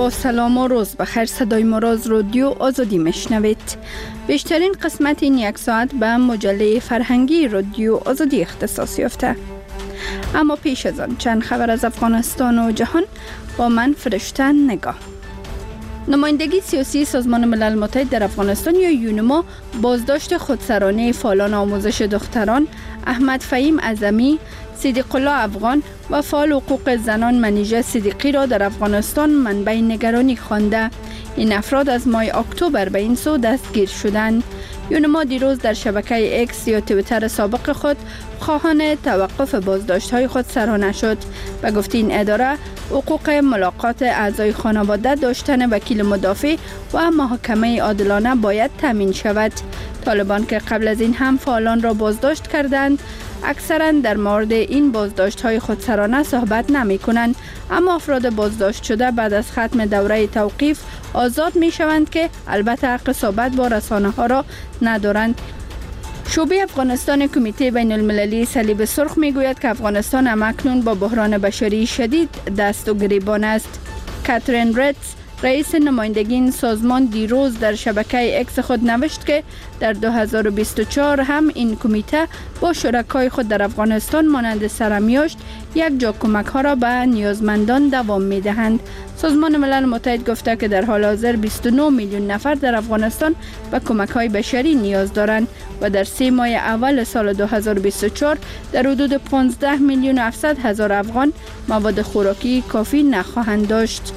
با سلام و روز بخیر. صدای ما را از رادیو آزادی میشنوید. بیشترین قسمت این یک ساعت به مجله فرهنگی رادیو آزادی اختصاص یافته. اما پیش از آن چند خبر از افغانستان و جهان با من فرشته نگاه. نمایندگی سیاسی سازمان ملل متحد در افغانستان یا یونما بازداشت خودسرانه فعالان آموزش دختران احمد فهیم اعظمی، صدیق الله افغان و فعال حقوق زنان منیژه صدیقی را در افغانستان منبع نگرانی خوانده. این افراد از ماه اکتبر به این سو دستگیر شدند. یونما دیروز در شبکه اکس یا توییتر سابق خود خواهان توقف بازداشت‌های خود سرانه شد و گفت این اداره حقوق ملاقات اعضای خانواده، داشتن وکیل مدافع و محاکمه عادلانه باید تامین شود. طالبان که قبل از این هم فعالان را بازداشت کردند، اکثرا در مورد این بازداشت‌های خودسرانه صحبت نمی‌کنند، اما افراد بازداشت شده بعد از ختم دوره توقیف آزاد می‌شوند که البته حق صحبت با رسانه‌ها را ندارند. شعبه افغانستان کمیته بین المللی صلیب سرخ میگوید که افغانستان همکنون با بحران بشری شدید دست و گریبان است. کاترین ریتز، رئیس نمایندگی این سازمان، دیروز در شبکه اکس خود نوشت که در 2024 هم این کمیته با شرکای خود در افغانستان مانند سرمیاشت یک جا کمک ها را به نیازمندان دوام می دهند. سازمان ملل متحد گفته که در حال حاضر 29 میلیون نفر در افغانستان به کمک های بشری نیاز دارند و در 3 ماه اول سال 2024 در حدود 15 میلیون و 700 هزار افغان مواد خوراکی کافی نخواهند داشت.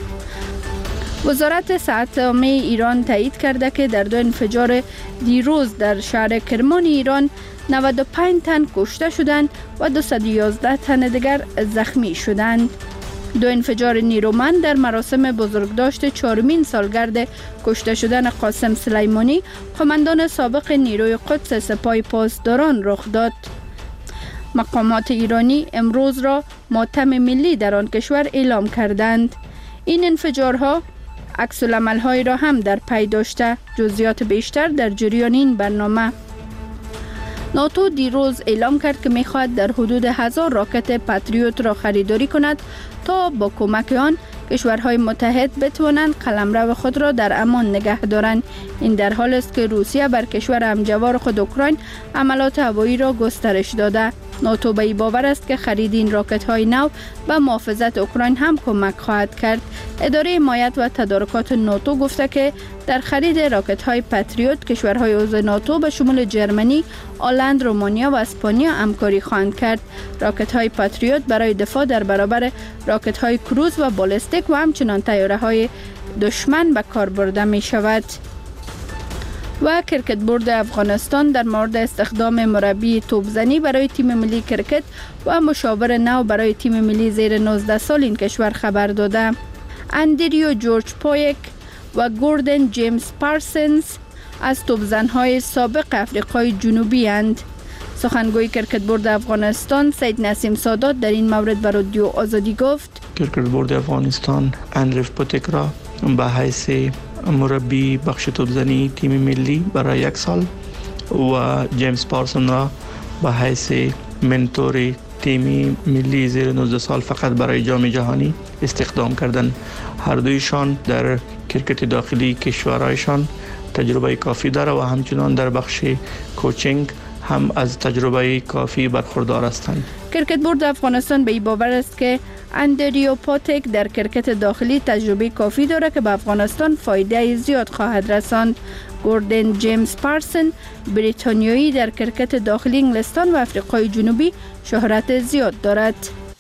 وزارت صحت عامه ایران تایید کرده که در 2 انفجار دیروز در شهر کرمان ایران 95 تن کشته شدند و 211 تن دیگر زخمی شدند. 2 انفجار نیرومند در مراسم بزرگداشت 4مین سالگرد کشته شدن قاسم سلیمانی، قماندان سابق نیروی قدس سپاه پاسداران رخ داد. مقامات ایرانی امروز را ماتم ملی در آن کشور اعلام کردند. این انفجارها عکس‌العمل‌هایی را هم در پی داشته. جزئیات بیشتر در جریان این برنامه. ناتو دیروز اعلام کرد که می‌خواهد در حدود 1000 راکت پاتریوت را خریداری کند تا با کمک آن کشورهای متحد بتوانند قلمرو خود را در امان نگه دارند. این در حالی است که روسیه بر کشور همجوار خود اوکراین حملات هوایی را گسترش داده. ناتو به این باور است که خرید این راکت‌های نو به محافظت اوکراین هم کمک خواهد کرد. اداره حمایت و تدارکات ناتو گفته که در خرید راکت‌های پاتریوت کشورهای عضو ناتو به شمول جرمنی، هلند، رومانیا و اسپانیا همکاری خواهند کرد. راکت‌های پاتریوت برای دفاع در برابر راکت‌های کروز و بالستیک و همچنان طیاره‌های دشمن به کار برده می شود. و کرکت بورد افغانستان در مورد استخدام مربی توپزنی برای تیم ملی کرکت و مشاور نو برای تیم ملی زیر 19 سال این کشور خبر داده. اندریو جورج پویک و گوردن جیمز پارسنز از توپزن‌های سابق افریقای جنوبی اند. سخنگوی کرکت بورد افغانستان سید نسیم سادات در این مورد به رادیو آزادی گفت: کرکت بورد افغانستان اندریو پوتیک را به حیث مربی بخش توپزنی تیم ملی برای 1 سال و جیمز پارسون را به حیث منتور تیم ملی زیر 19 سال فقط برای جام جهانی استخدام کردند. هر دویشان در کرکت داخلی کشورهایشان تجربه کافی داره و همچنان در بخش کوچینگ هم از تجربه کافی برخوردار هستند. کرکت بورد افغانستان به این باور است که اندریو پوتیک در کرکت داخلی تجربه کافی دارد که به افغانستان فایده زیاد خواهد رساند. گوردن جیمز پارسن بریتانیایی در کرکت داخلی انگلستان و آفریقای جنوبی شهرت زیاد دارد.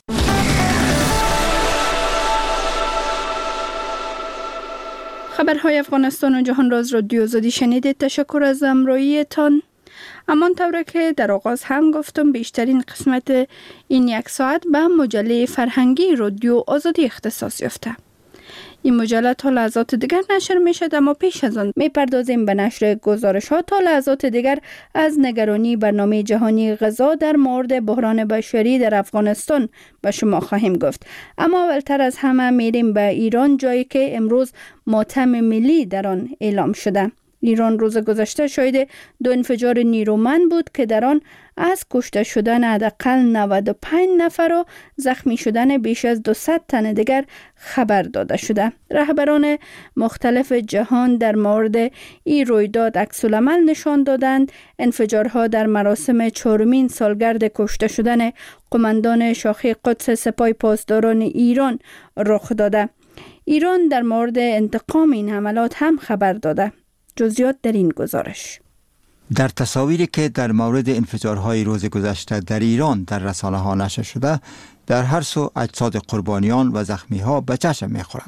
خبرهای افغانستان و جهان را از رادیو آزادی شنیدید. تشکر از همراهیتان. همانطور که در آغاز هم گفتم، بیشترین قسمت این 1 ساعت به مجله فرهنگی رادیو آزادی اختصاص یافته. این مجله تا لحظات دیگر نشر می شد، اما پیش از آن می پردازیم به نشر گزارش ها. تا لحظات دیگر از نگرانی برنامه جهانی غذا در مورد بحران بشری در افغانستان به شما خواهیم گفت. اما اولتر از همه میریم به ایران، جایی که امروز ماتم ملی در آن اعلام شده. ایران روز گذشته شاهد 2 انفجار نیرومند بود که در آن از کشته شدن حداقل 95 نفر و زخمی شدن بیش از 200 تن دیگر خبر داده شده. رهبران مختلف جهان در مورد این رویداد عکس‌العمل نشان دادند. انفجارها در مراسم 4مین سالگرد کشته شدن قماندان شاخه قدس سپاه پاسداران ایران رخ داده. ایران در مورد انتقام این حملات هم خبر داده. جزئیات در این گزارش. در تصاویری که در مورد انفجارهای روز گذشته در ایران در رسانه‌ها نشر شده، در هر سو اجساد قربانیان و زخمی‌ها به چشم می‌خورند.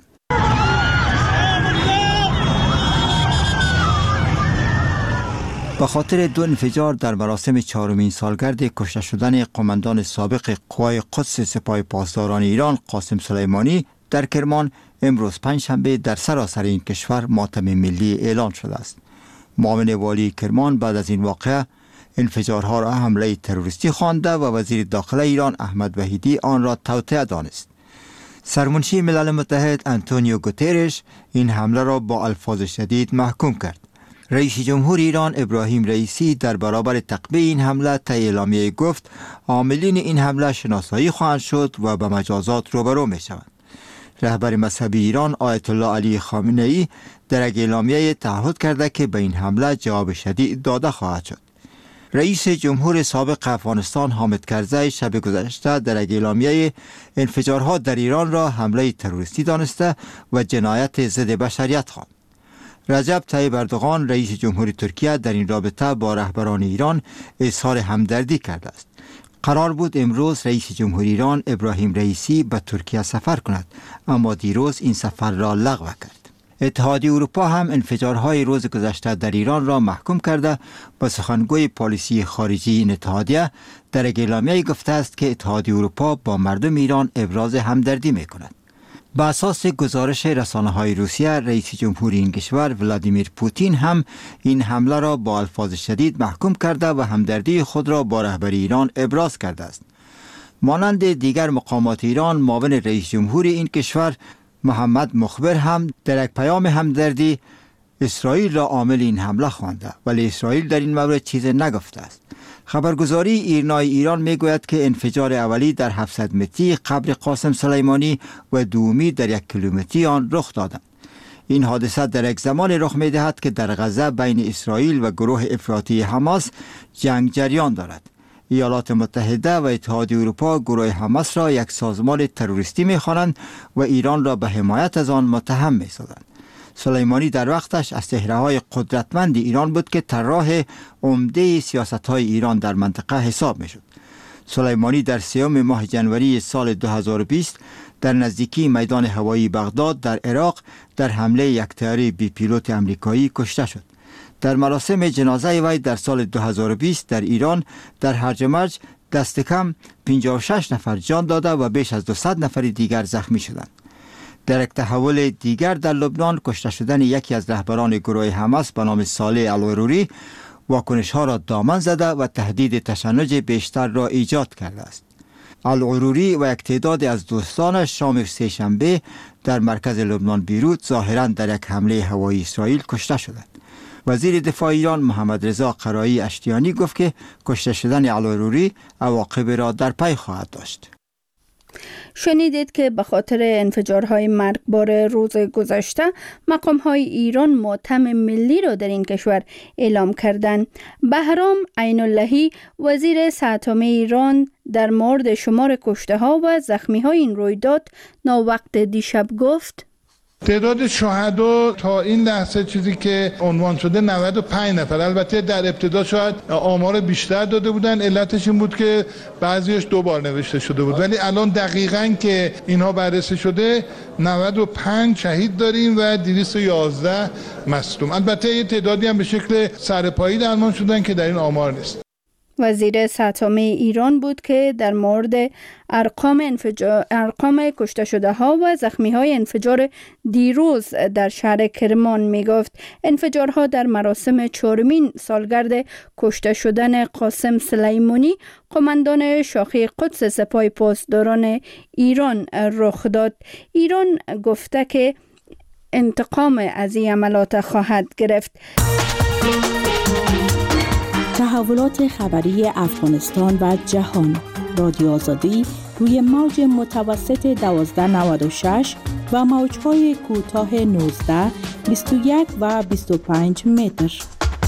به خاطر 2 انفجار در مراسم 4مین سالگرد کشته شدن قماندان سابق قوای قدس سپاه پاسداران ایران قاسم سلیمانی در کرمان، امروز پنجشنبه در سراسر این کشور ماتم ملی اعلان شده است. معاون والی کرمان بعد از این واقعه انفجارها را حمله تروریستی خوانده و وزیر داخله ایران احمد وحیدی آن را توطئه دانست. سرمنشی ملل متحد آنتونیو گوترش این حمله را با الفاظ شدید محکوم کرد. رئیس جمهور ایران ابراهیم رئیسی در برابر تقبیح این حمله طی اعلامیه گفت عاملین این حمله شناسایی خواهند شد و به مجازات روبرو می شوند. رهبر مذهبی ایران آیت الله علی خامنه ای در یک اعلامیه تعهد کرده که به این حمله جواب شدید داده خواهد شد. رئیس جمهور سابق افغانستان حامد کرزی شب گذشته در یک اعلامیه انفجارها در ایران را حمله تروریستی دانسته و جنایت ضد بشریت خواند. رجب طیب اردوغان رئیس جمهور ترکیه در این رابطه با رهبران ایران اظهار همدردی کرده است. قرار بود امروز رئیس جمهور ایران ابراهیم رئیسی به ترکیه سفر کند، اما دیروز این سفر را لغو کرد. اتحادیه اروپا هم انفجارهای روز گذشته در ایران را محکوم کرده و سخنگوی پالیسی خارجی این اتحادیه در یک اعلامیه گفته است که اتحادیه اروپا با مردم ایران ابراز همدردی می کند. به اساس گزارش رسانه‌های روسیه، رئیس جمهور این کشور ولادیمیر پوتین هم این حمله را با الفاظ شدید محکوم کرده و همدردی خود را با رهبر ایران ابراز کرده است. مانند دیگر مقامات ایران، معاون رئیس جمهور این کشور محمد مخبر هم در یک پیام همدردی اسرائیل را عامل این حمله خوانده، ولی اسرائیل در این مورد چیزی نگفته است. خبرگزاری ایرنای ایران میگوید که انفجار اولی در 700 متری قبر قاسم سلیمانی و دومی در 1 کیلومتری آن رخ دادند. این حادثه در یک زمان رخ می‌دهد که در غزه بین اسرائیل و گروه افراطی حماس جنگ جریان دارد. ایالات متحده و اتحادیه اروپا گروه حماس را یک سازمان تروریستی می‌خوانند و ایران را به حمایت از آن متهم می‌سازند. سلیمانی در وقتش از چهره‌های قدرتمند ایران بود که طراح عمده سیاست‌های ایران در منطقه حساب می‌شد. سلیمانی در 3 ماه جنوری سال 2020 در نزدیکی میدان هوایی بغداد در عراق در حمله یک طیاره بی پیلوت آمریکایی کشته شد. در مراسم جنازه وی در سال 2020 در ایران در هرج و مرج دست کم 56 نفر جان داده و بیش از 200 نفر دیگر زخمی شدند. در یک تحول دیگر در لبنان، کشته شدن یکی از رهبران گروه حماس به نام صالح العروری واکنش‌ها را دامن زده و تهدید تشنج بیشتر را ایجاد کرده است. العروری و یک تعداد از دوستانش شام سه‌شنبه در مرکز لبنان بیروت ظاهراً در یک حمله هوایی اسرائیل کشته شدند. وزیر دفاع ایران محمد رضا قرایی اشتیانی گفت که کشته شدن العروری عواقب را در پی خواهد داشت. شنیدید که به خاطر انفجارهای مرگبار روز گذشته مقام‌های ایران ماتم ملی را در این کشور اعلام کردند. بهرام عین اللهی وزیر صحت عامه ایران در مورد شمار کشته‌ها و زخمی‌های این رویداد ناوقت دیشب گفت: تعداد شهدا تا این لحظه چیزی که عنوان شده 95 نفر. البته در ابتدا شاید آمار بیشتر داده بودن، علتش این بود که بعضیش 2 بار نوشته شده بود، ولی الان دقیقاً که اینها بررسی شده 95 شهید داریم و 211 مصدوم. البته یه تعدادی هم به شکل سرپایی درمان شدن که در این آمار نیست. وزیر صحت عامه ایران بود که در مورد ارقام کشته شده ها و زخمی های انفجار دیروز در شهر کرمان می گفت. انفجارها در مراسم 4مین سالگرد کشته شدن قاسم سلیمانی قماندان شاخه قدس سپاه پاسداران ایران رخ داد. ایران گفته که انتقام از این عملات خواهد گرفت. تحولات خبری افغانستان و جهان. رادیو آزادی روی موج متوسط 1296 و موج‌های کوتاه 19، 21 و 25 متر.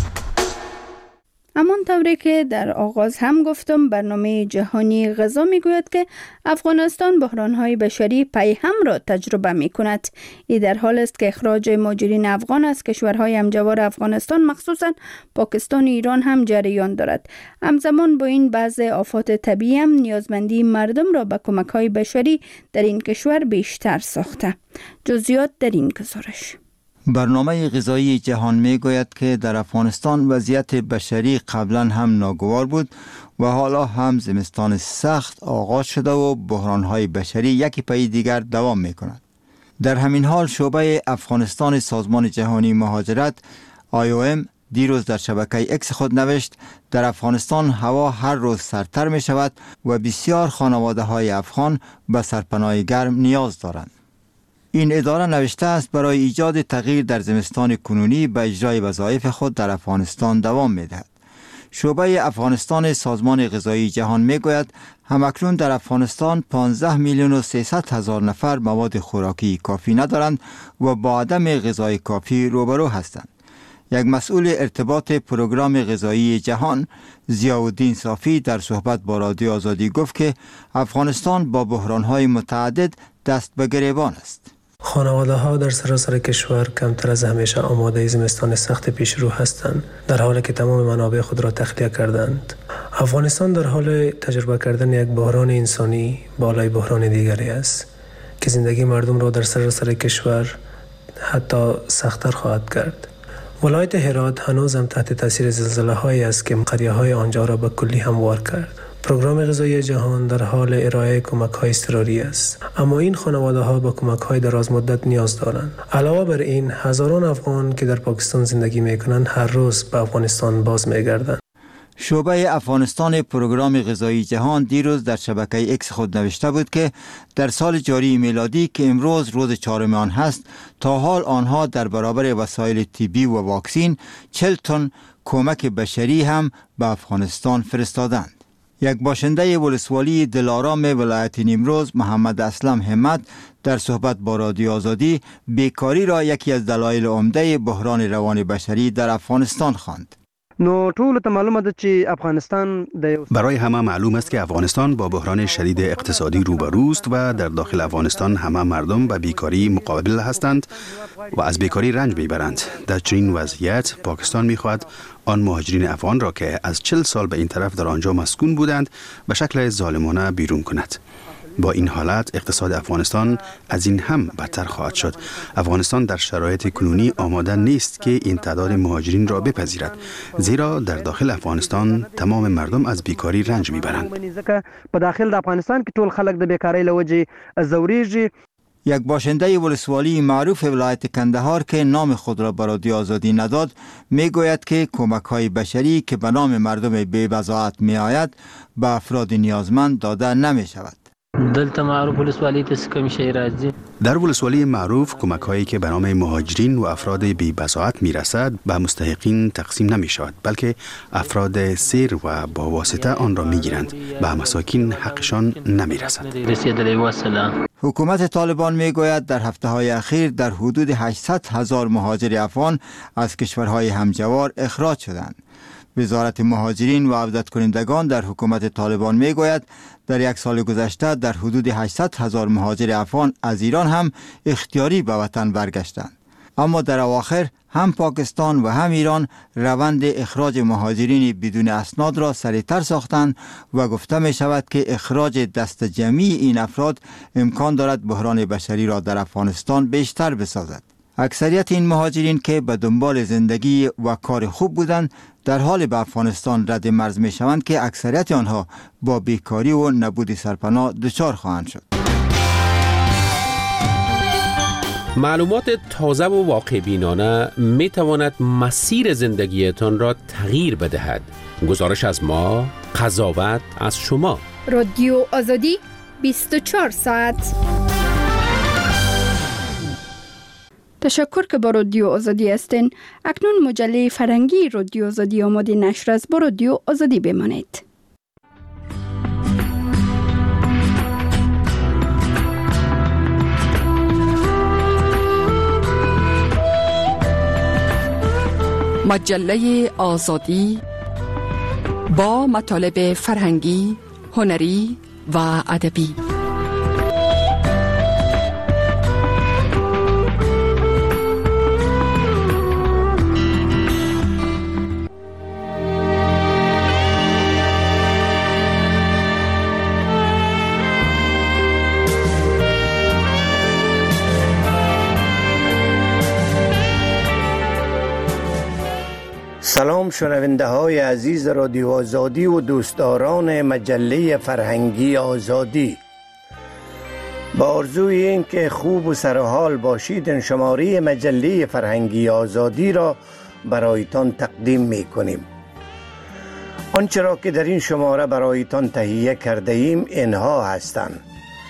همان طوری که در آغاز هم گفتم، برنامه جهانی غذا میگوید که افغانستان بحران‌های بشری پیهم را تجربه می‌کند. این در حال است که اخراج مهاجرین افغان از کشورهای همجوار افغانستان مخصوصاً پاکستان و ایران هم جریان دارد. همزمان با این بعض آفات طبیعی هم نیازمندی مردم را به کمک‌های بشری در این کشور بیشتر ساخته. جزئیات در این گزارش. برنامه غذایی جهان می گوید که در افغانستان وضعیت بشری قبلا هم ناگوار بود و حالا هم زمستان سخت آغاز شده و بحرانهای بشری یکی پی دیگر دوام می کند. در همین حال شعبه افغانستان سازمان جهانی مهاجرت IOM دیروز در شبکه اکس خود نوشت در افغانستان هوا هر روز سردتر می شود و بسیار خانواده های افغان به سرپناه گرم نیاز دارند. این اداره نوشته است برای ایجاد تغییر در زمستان کنونی به اجرای وظایف خود در افغانستان دوام می‌دهد. شعبه افغانستان سازمان غذایی جهان میگوید همکنون در افغانستان 15,300,000 نفر مواد خوراکی کافی ندارند و با عدم غذای کافی روبرو هستند. یک مسئول ارتباط پروگرام غذایی جهان ضیاءالدین صافی در صحبت با رادیو آزادی گفت که افغانستان با بحران‌های متعدد دست به گریبان است. خانواده ها در سراسر کشور کمتر از همیشه آماده زمستان سخت پیش رو هستند، در حالی که تمام منابع خود را تخلیه کردند. افغانستان در حال تجربه کردن یک بحران انسانی بالای بحران دیگری است که زندگی مردم را در سراسر کشور حتی سخت‌تر خواهد کرد. ولایت هرات هنوز هم تحت تاثیر زلزله هایی است که قریه های آنجا را به کلی هموار کرد. پروگرام غذایی جهان در حال ارائه کمک‌های اضطراری است، اما این خانواده‌ها به کمک‌های دراز مدت نیاز دارند. علاوه بر این، هزاران افغان که در پاکستان زندگی می‌کنند هر روز به افغانستان باز می‌گردند. شعبه افغانستان پروگرام غذایی جهان دیروز در شبکه اکس خود نوشته بود که در سال جاری میلادی که امروز روز 4 آن هست، تا حال آنها در برابر وسایل طبی و واکسین 40 تن کمک بشری هم به افغانستان فرستادند. یک باشنده ولسوالی دلارام ولایت نیمروز محمد اسلم همت در صحبت با رادیو آزادی بیکاری را یکی از دلایل عمده بحران روان بشری در افغانستان خواند. نو ټول ته معلومه ده چې افغانستان برای همه معلوم است که افغانستان با بحران شدید اقتصادی روبروست و در داخل افغانستان همه مردم به بیکاری مقابل هستند و از بیکاری رنج میبرند. در چنین وضعیت پاکستان میخواهد آن مهاجرین افغان را که از 40 سال به این طرف در آنجا مسکون بودند به شکل ظالمانه بیرون کند. با این حالت اقتصاد افغانستان از این هم بدتر خواهد شد. افغانستان در شرایط کنونی آماده نیست که این تعداد مهاجرین را بپذیرد، زیرا در داخل افغانستان تمام مردم از بیکاری رنج میبرند. په داخل د افغانستان کې ټول خلک د بیکاری له وجې ځورېږي. یک باشنده ولسوالی معروف ولایت کندهار که نام خود را به رادیو آزادی نداد میگوید که کمک‌های بشری که به نام مردم بی‌بضاعت میآید به افراد نیازمند داده نمی‌شود. در ولسوالی معروف کمک‌هایی که به نام مهاجرین و افراد بی‌بضاعت میرسد به مستحقین تقسیم نمی‌شود، بلکه افراد سیر و با واسطه آن را میگیرند، به مساکین حقشان نمیرسد. حکومت طالبان میگوید در هفته‌های اخیر در حدود 800,000 مهاجر افغان از کشورهای همجوار اخراج شدند. وزارت مهاجرین و عودت کنندگان در حکومت طالبان میگوید در یک سال گذشته در حدود 800,000 مهاجر افغان از ایران هم اختیاری به وطن برگشتند. اما در اواخر هم پاکستان و هم ایران روند اخراج مهاجرین بدون اسناد را سریعتر ساختند و گفته می شود که اخراج دست جمعی این افراد امکان دارد بحران بشری را در افغانستان بیشتر بسازد. اکثریت این مهاجرین که به دنبال زندگی و کار خوب بودند در حال به افغانستان رد مرز می شوند که اکثریت آنها با بیکاری و نبود سرپناه دچار خواهند شد. معلومات تازه و واقع بینانه می تواند مسیر زندگیتان را تغییر بدهد. گزارش از ما، قضاوت از شما. رادیو آزادی 24 ساعت. تشکر که با رادیو آزادی هستین. اکنون مجله فرهنگی رادیو آزادی آماده نشر است. با رادیو آزادی بمانید. مجله آزادی با مطالب فرهنگی، هنری و ادبی. سلام شنونده های عزیز رادیو آزادی و دوستداران مجله فرهنگی آزادی. با آرزوی این که خوب و سرحال باشید، این شماره مجله فرهنگی آزادی را برایتان تقدیم می کنیم. آنچه را که در این شماره برایتان تهیه کرده ایم اینها هستند.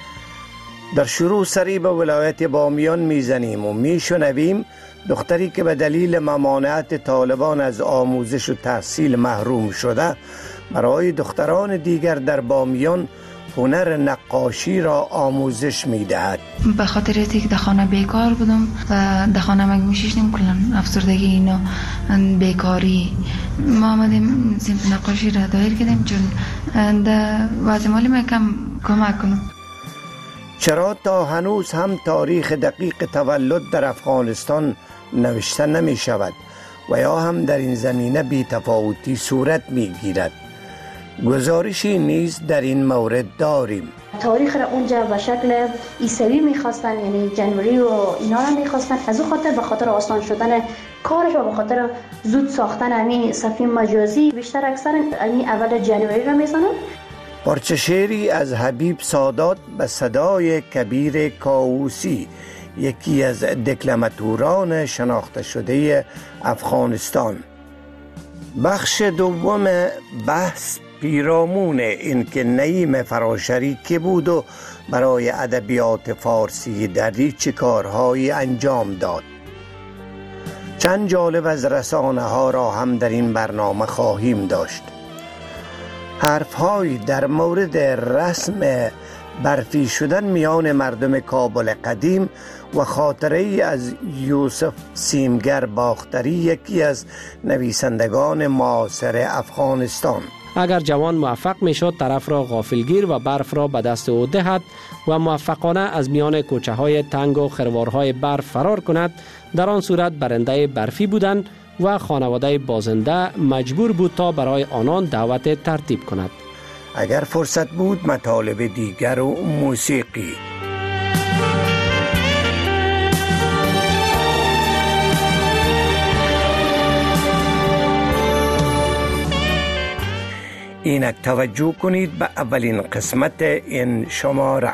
در شروع سری به ولایت بامیان میزنیم و میشنویم دختری که به دلیل ممانعت طالبان از آموزش و تحصیل محروم شده برای دختران دیگر در بامیان هنر نقاشی را آموزش میدهد. به خاطر اینکه در خانه بیکار بودم و در خانه مگه میشیشتیم کلن افسردگی اینا بیکاری، ما آمدیم صنف نقاشی را دایر کردیم چون در وضع مالی ما کم کمک کنم. چرا تا هنوز هم تاریخ دقیق تولد در افغانستان نوشته نمی شود و یا هم در این زمینه بی تفاوتی صورت می گیرد؟ گزارشی نیز در این مورد داریم. تاریخ را اونجا به شکل عیسوی میخواستن، یعنی جنوری و اینا را میخواستن. از اون خاطر به خاطر آسان شدن کارش و به خاطر زود ساختن همین صفحه مجازی بیشتر اکثر همین اول جنوری را میزنن. پارچه شعری از حبیب سادات به صدای کبیر کاووسی، یکی از دکلماتوران شناخته شده افغانستان. بخش دوم بحث پیرامون این که نعیم فراشری که بود و برای ادبیات فارسی دری چه کارهایی انجام داد. چند جالب از رسانه ها را هم در این برنامه خواهیم داشت. حرف‌هایی در مورد رسم برفی شدن میان مردم کابل قدیم و خاطره‌ای از یوسف سیمگر باختری، یکی از نویسندگان معاصر افغانستان. اگر جوان موفق میشد طرف را غافلگیر و برف را به دست او دهد و موفقانه از میان کوچه های تنگ و خروارهای برف فرار کند، در آن صورت برنده برفی بودند و خانواده بازنده مجبور بود تا برای آنان دعوت ترتیب کند. اگر فرصت بود مطالب دیگر و موسیقی. اینک توجه کنید به اولین قسمت این شماره.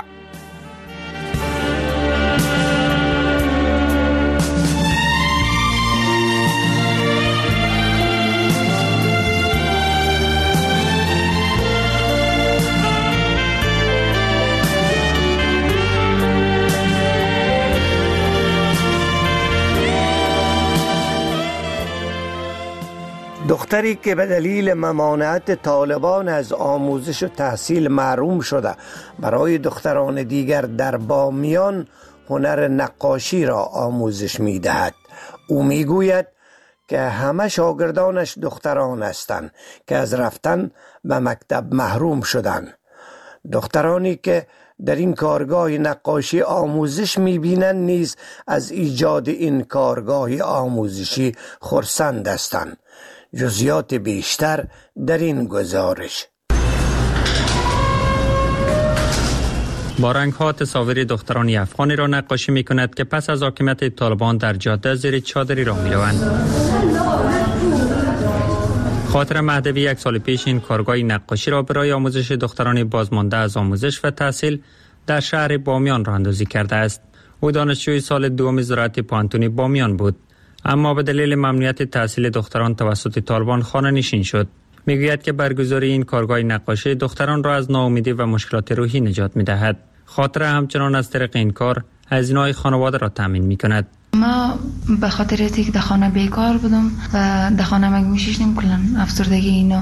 دختری که به دلیل ممانعت طالبان از آموزش و تحصیل محروم شده برای دختران دیگر در بامیان هنر نقاشی را آموزش می دهد. او می گوید که همه شاگردانش دختران هستند که از رفتن به مکتب محروم شدند. دخترانی که در این کارگاه نقاشی آموزش می‌بینند نیز از ایجاد این کارگاه آموزشی خرسند هستند. جزئیات بیشتر در این گزارش. با رنگ‌ها تصاویر دختران افغانی را نقاشی می‌کند که پس از حاکمیت طالبان در جاده زیر چادری راه می‌روند. خاطر مهدوی یک سال پیش این کارگاه نقاشی را برای آموزش دختران بازمانده از آموزش و تحصیل در شهر بامیان راه اندازی کرده است. او دانشجوی سال دوم زراعت پوهنتون بامیان بود، اما به دلیل ممنوعیت تحصیل دختران توسط طالبان خانه نشین شد. میگوید که برگزاری این کارگاه نقاشی دختران را از ناامیدی و مشکلات روحی نجات می‌دهد. خاطر همچنان از طریق این کار هزینه‌های خانواده را تامین می‌کند. ما به خاطر اینکه در خانه بیکار بودم و در خانه مگه میشیشتیم کلن افسردگی اینا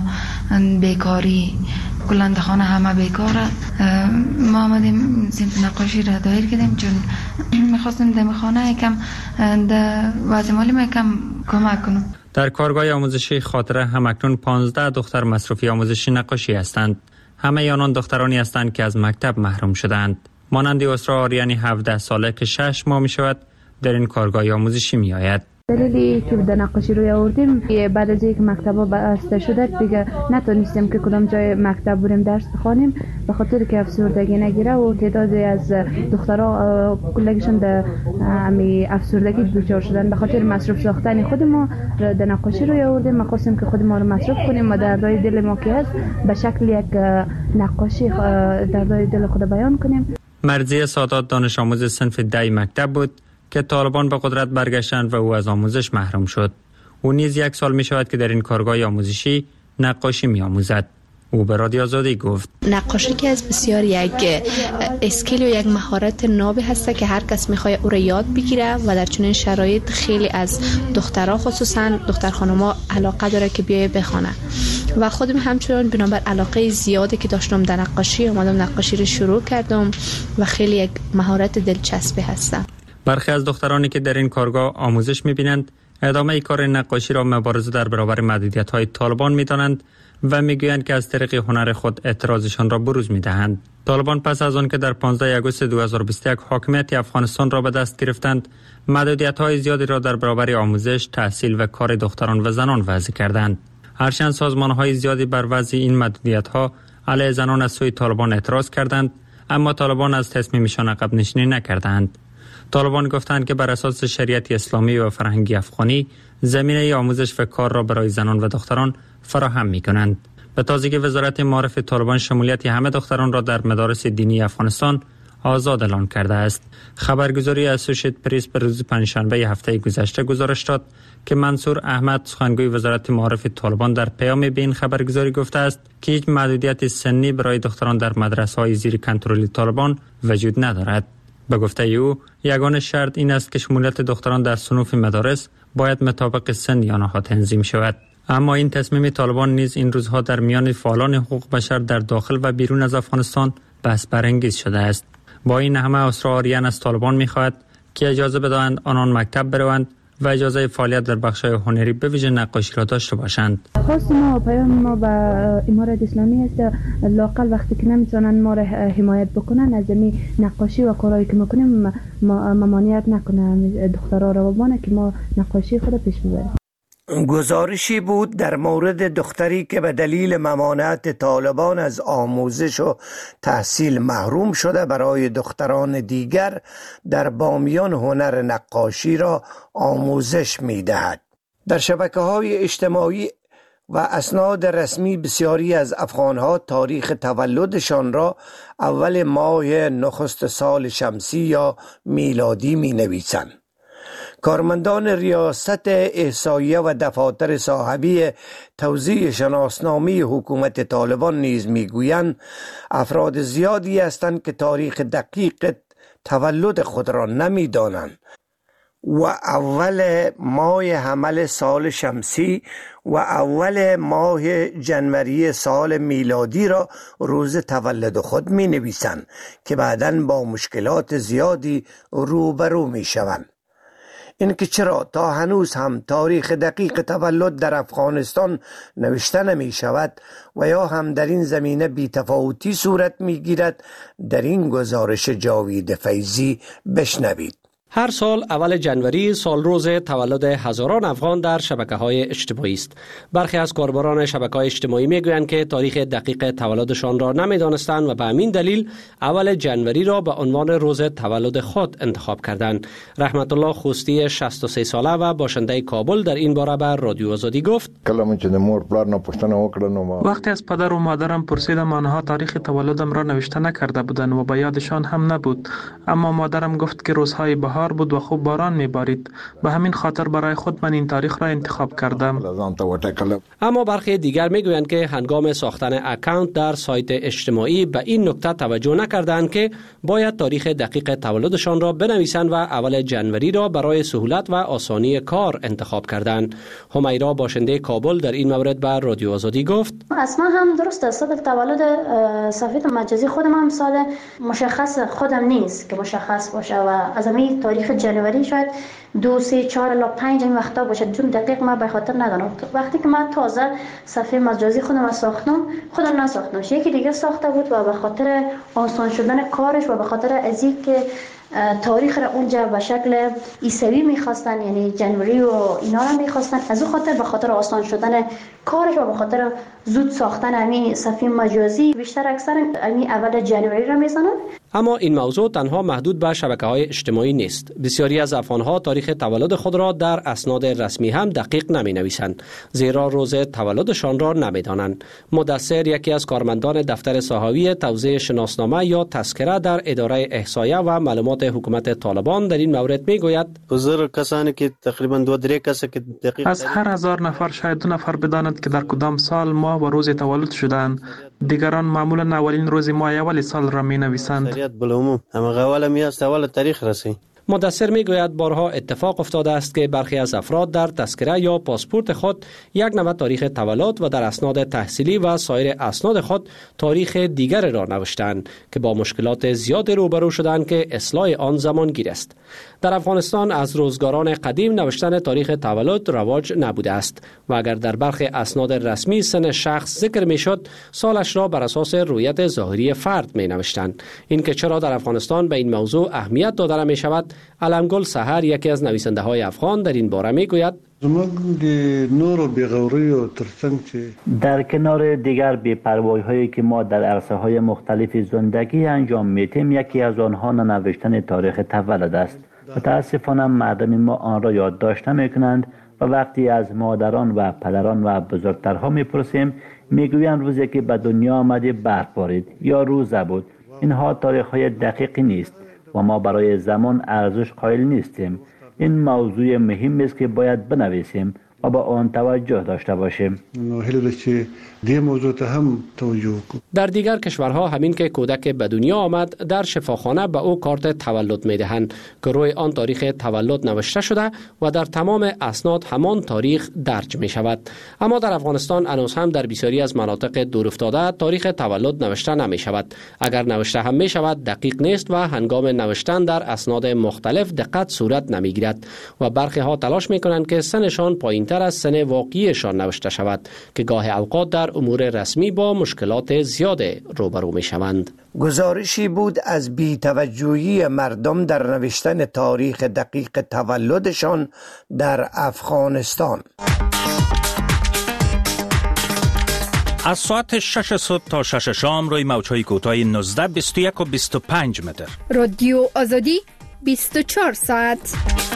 بیکاری کلن در خانه همه بیکاره. ما آمدیم صنف نقاشی را دایر کردیم چون میخواستیم در خانه یکم در وضع مالی ما یکم کمک کنم. در کارگاه آموزشی خاطره همکنون 15 دختر مصروفی آموزشی نقاشی هستند. همه آنان دخترانی هستند که از مکتب محروم شدند. مانند اسرا آریانی 17 ساله که 6 ماه می شود در این کارگاه آموزشی می آید. دلیلی که در نقاشی روی آوردیم بعد از اینکه مکتب‌ها بسته شده دیگه نتونستیم که کدام جای مکتب بریم درس بخوانیم به خاطر که افسردگی نگیره و تعدادی از دخترها کلگشون در افسردگی دچار شدن. به خاطر مصروف ساختن خود ما در نقاشی روی آوردیم. ما خواستیم که خود ما رو مصروف کنیم و دردهای دل ما که هست به شکل یک نقاشی دردهای دل خود بیان کنیم. مرضیه سادات دانش آموز صنف 10 مکتب بود که طالبان به قدرت برگشتند و او از آموزش محروم شد. او نیز 1 سال می شود که در این کارگاه آموزشی نقاشی می آموزد. او به رادیو آزادی گفت نقاشی که از بسیار یک اسکیل و یک مهارت ناب هست که هر کس میخواد او را یاد بگیره و در چنین شرایط خیلی از دخترها خصوصا دختر خانم‌ها علاقه داره که بیای بخونه و خودم همچنان بنابر علاقه زیادی که داشتم در نقاشی اومدم نقاشی رو شروع کردم و خیلی یک مهارت دلچسبی هست. برخی از دخترانی که در این کارگاه آموزش می‌بینند ادامه کار نقاشی را مبارزه در برابر محدودیت‌های طالبان می‌دانند و می‌گویند که از طریق هنر خود اعتراضشان را بروز می‌دهند. طالبان پس از آن که در 15 آگوست 2021 حاکمیت افغانستان را به دست گرفتند، محدودیت‌های زیادی را در برابر آموزش، تحصیل و کار دختران و زنان وضع کردند. هرچند سازمان‌های زیادی بر وضع این محدودیت‌ها علیه زنان از سوی طالبان اعتراض کردند، اما طالبان از تصمیمشان عقب نشینی نکردند. طالبان گفتند که بر اساس شریعت اسلامی و فرهنگی افغانی زمینه آموزش و کار را برای زنان و دختران فراهم می‌کنند. به تازگی وزارت معارف طالبان شمولیت همه دختران را در مدارس دینی افغانستان آزاد اعلان کرده است. خبرگزاری اسوشییت پرس به روز پنجشنبه هفته گذشته گزارش داد که منصور احمد سخنگوی وزارت معارف طالبان در پیام به این خبرگزاری گفته است که هیچ محدودیت سنی برای دختران در مدرسه‌های زیر کنترل طالبان وجود ندارد. به گفته او یگانه شرط این است که شمولیت دختران در صنوف مدارس باید مطابق سن آنها تنظیم شود. اما این تصمیم طالبان نیز این روزها در میان فعالان حقوق بشر در داخل و بیرون از افغانستان بحث برانگیز شده است. با این همه اسرا آریان از طالبان می‌خواهد که اجازه بدهند آنان مکتب بروند و اجازه فعالیت در بخش‌های هنری به ویژه نقاشی را داشته باشند. خواست ما پیام ما به امارت اسلامی است لاقل وقتی که نمیتونن ما را حمایت بکنن از این نقاشی و کارهایی که میکنیم ممانعت نکنن دخترها را و که ما نقاشی خود پیش ببریم. گزارشی بود در مورد دختری که به دلیل ممانعت طالبان از آموزش و تحصیل محروم شده برای دختران دیگر در بامیان هنر نقاشی را آموزش می‌دهد. در شبکه‌های اجتماعی و اسناد رسمی بسیاری از افغان‌ها تاریخ تولدشان را اول ماه نخست سال شمسی یا میلادی می‌نویسند. کارمندان ریاست احصایه و دفاتر صاحبی توزیع شناسنامه حکومت طالبان نیز میگویند افراد زیادی هستند که تاریخ دقیق تولد خود را نمیدانند و اول ماه حمل سال شمسی و اول ماه جنوری سال میلادی را روز تولد خود می نویسند که بعداً با مشکلات زیادی روبرو می شوند. اینکه چرا تا هنوز هم تاریخ دقیق تولد در افغانستان نوشته نمی شود و یا هم در این زمینه بی‌تفاوتی صورت می گیرد در این گزارش جاوید فیضی بشنوید. هر سال اول جنوری سال روز تولد هزاران افغان در شبکه‌های اجتماعی است. برخی از کاربران شبکه‌های اجتماعی میگویند که تاریخ دقیق تولدشان را نمی‌دانستند و به همین دلیل اول جنوری را به عنوان روز تولد خود انتخاب کردند. رحمت الله خوستی 63 ساله و باشنده کابل در این باره به رادیو آزادی گفت: وقتی از پدر و مادرم پرسیدم آنها تاریخ تولدم را نوشته نکرده بودند و به یادشان هم نبود، اما مادرم گفت که روزهای بهار بهار بود و خوب باران میبارید. به همین خاطر برای خود من این تاریخ را انتخاب کردم. اما برخی دیگر میگویند که هنگام ساختن اکانت در سایت اجتماعی به این نکته توجه نکردند که باید تاریخ دقیق تولدشان را بنویسند و اول جنوری را برای سهولت و آسانی کار انتخاب کردند. همیرا باشنده کابل در این مورد به رادیو آزادی گفت: اصلا هم درست است. سال تولد صفحه مجازی خودم هم سال مشخص خودم نیست که مشخص باشه و از همین تاریخ جنوری شاید 2 3 4 الی 5 این وقتا باشه، چون دقیق من به خاطر ندارم. وقتی که من تازه صفحه مجازی خودم ساختم، خودم نساختمش، یکی دیگه ساخته بود و به خاطر آسان شدن کارش و به خاطر از اینکه تاریخ را اونجا به شکل عیسوی میخواستن، یعنی جنوری و اینا را میخواستن، از اون خاطر به خاطر آسان شدن کارش و به خاطر زود ساختن همین صفحه مجازی بیشتر اکثر همین اول جنوری را میزنن. اما این موضوع تنها محدود به شبکه‌های اجتماعی نیست. بسیاری از افغان‌ها تاریخ تولد خود را در اسناد رسمی هم دقیق نمی‌نویسند، زیرا روز تولدشان را نمی‌دانند. مدثر، یکی از کارمندان دفتر ساحوی توزیع شناسنامه یا تذکره در اداره احصایه و معلومات حکومت طالبان در این مورد می‌گوید: حضور کسانی که تقریباً 2-3 کس که دقیق از هر 1000 نفر شاید 2 نفر بدانند که در کدام سال ماه و روز تولد شدند. دیگران معمولا اولین روز ماه اول سال را می‌نویسند. اول تاریخ رسی. مدثر میگوید بارها اتفاق افتاده است که برخی از افراد در تذکره یا پاسپورت خود یک نوع تاریخ تولد و در اسناد تحصیلی و سایر اسناد خود تاریخ دیگر را نوشتند که با مشکلات زیاد روبرو شدند که اصلاح آن زمانگیر است. در افغانستان از روزگاران قدیم نوشتن تاریخ تولد رواج نبوده است و اگر در برخی اسناد رسمی سن شخص ذکر میشد، سالش را بر اساس رویت ظاهری فرد می نوشتند. این که چرا در افغانستان به این موضوع اهمیت داده نمی شود، علمگل سحر، یکی از نویسنده های افغان، در این باره می گوید: در کنار دیگر بی‌پروایی هایی که ما در عرصه های مختلف زندگی انجام میتیم، یکی از آنها ننوشتن تاریخ تولد است. متاسفانه مردم ما آن را یادداشت نمی‌کنند و وقتی از مادران و پدران و بزرگترها میپرسیم، میگویند روزی که به دنیا آمدی برف بارید یا روزه بود. اینها تاریخ‌های دقیقی نیست و ما برای زمان ارزش قائل نیستیم. این موضوع مهم است که باید بنویسیم و با آن توجه داشته باشیم. در دیگر کشورها همین که کودک به دنیا آمد، در شفاخانه به او کارت تولد میدهند که روی آن تاریخ تولد نوشته شده و در تمام اسناد همان تاریخ درج می شود. اما در افغانستان هنوز هم در بسیاری از مناطق دورافتاده تاریخ تولد نوشته نمی شود. اگر نوشته هم می شود دقیق نیست و هنگام نوشتن در اسناد مختلف دقت صورت نمی گیرد و برخی ها تلاش می کنند که سنشان پایینتر از سن واقعیشان نوشته شود که گاه اوقات در امور رسمی با مشکلات زیاد روبرو می شوند. گزارشی بود از بی‌توجهی مردم در نوشتن تاریخ دقیق تولدشان در افغانستان. از ساعت 6 صبح تا 6 شام روی موج‌های کوتاه 19، 21 و 25 متر. رادیو آزادی 24 ساعت.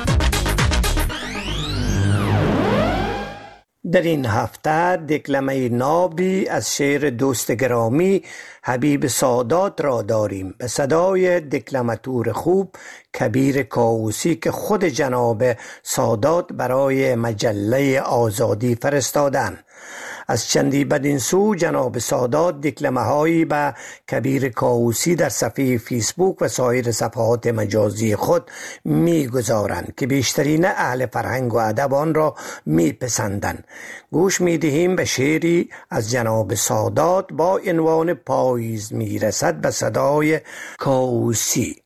در این هفته دکلمه نابی از شعر دوست گرامی حبیب سادات را داریم به صدای دکلماتور خوب کبیر کاووسی که خود جناب سادات برای مجله آزادی فرستادند. از چندی بدین سو جناب سادات دکلمه هایی به کبیر کاووسی در صفحه فیسبوک و سایر صفحات مجازی خود می گذارند که بیشترین اهل فرهنگ و ادب آن را می پسندند. گوش می دهیم به شعری از جناب سادات با عنوان پاییز می رسد به صدای کاووسی.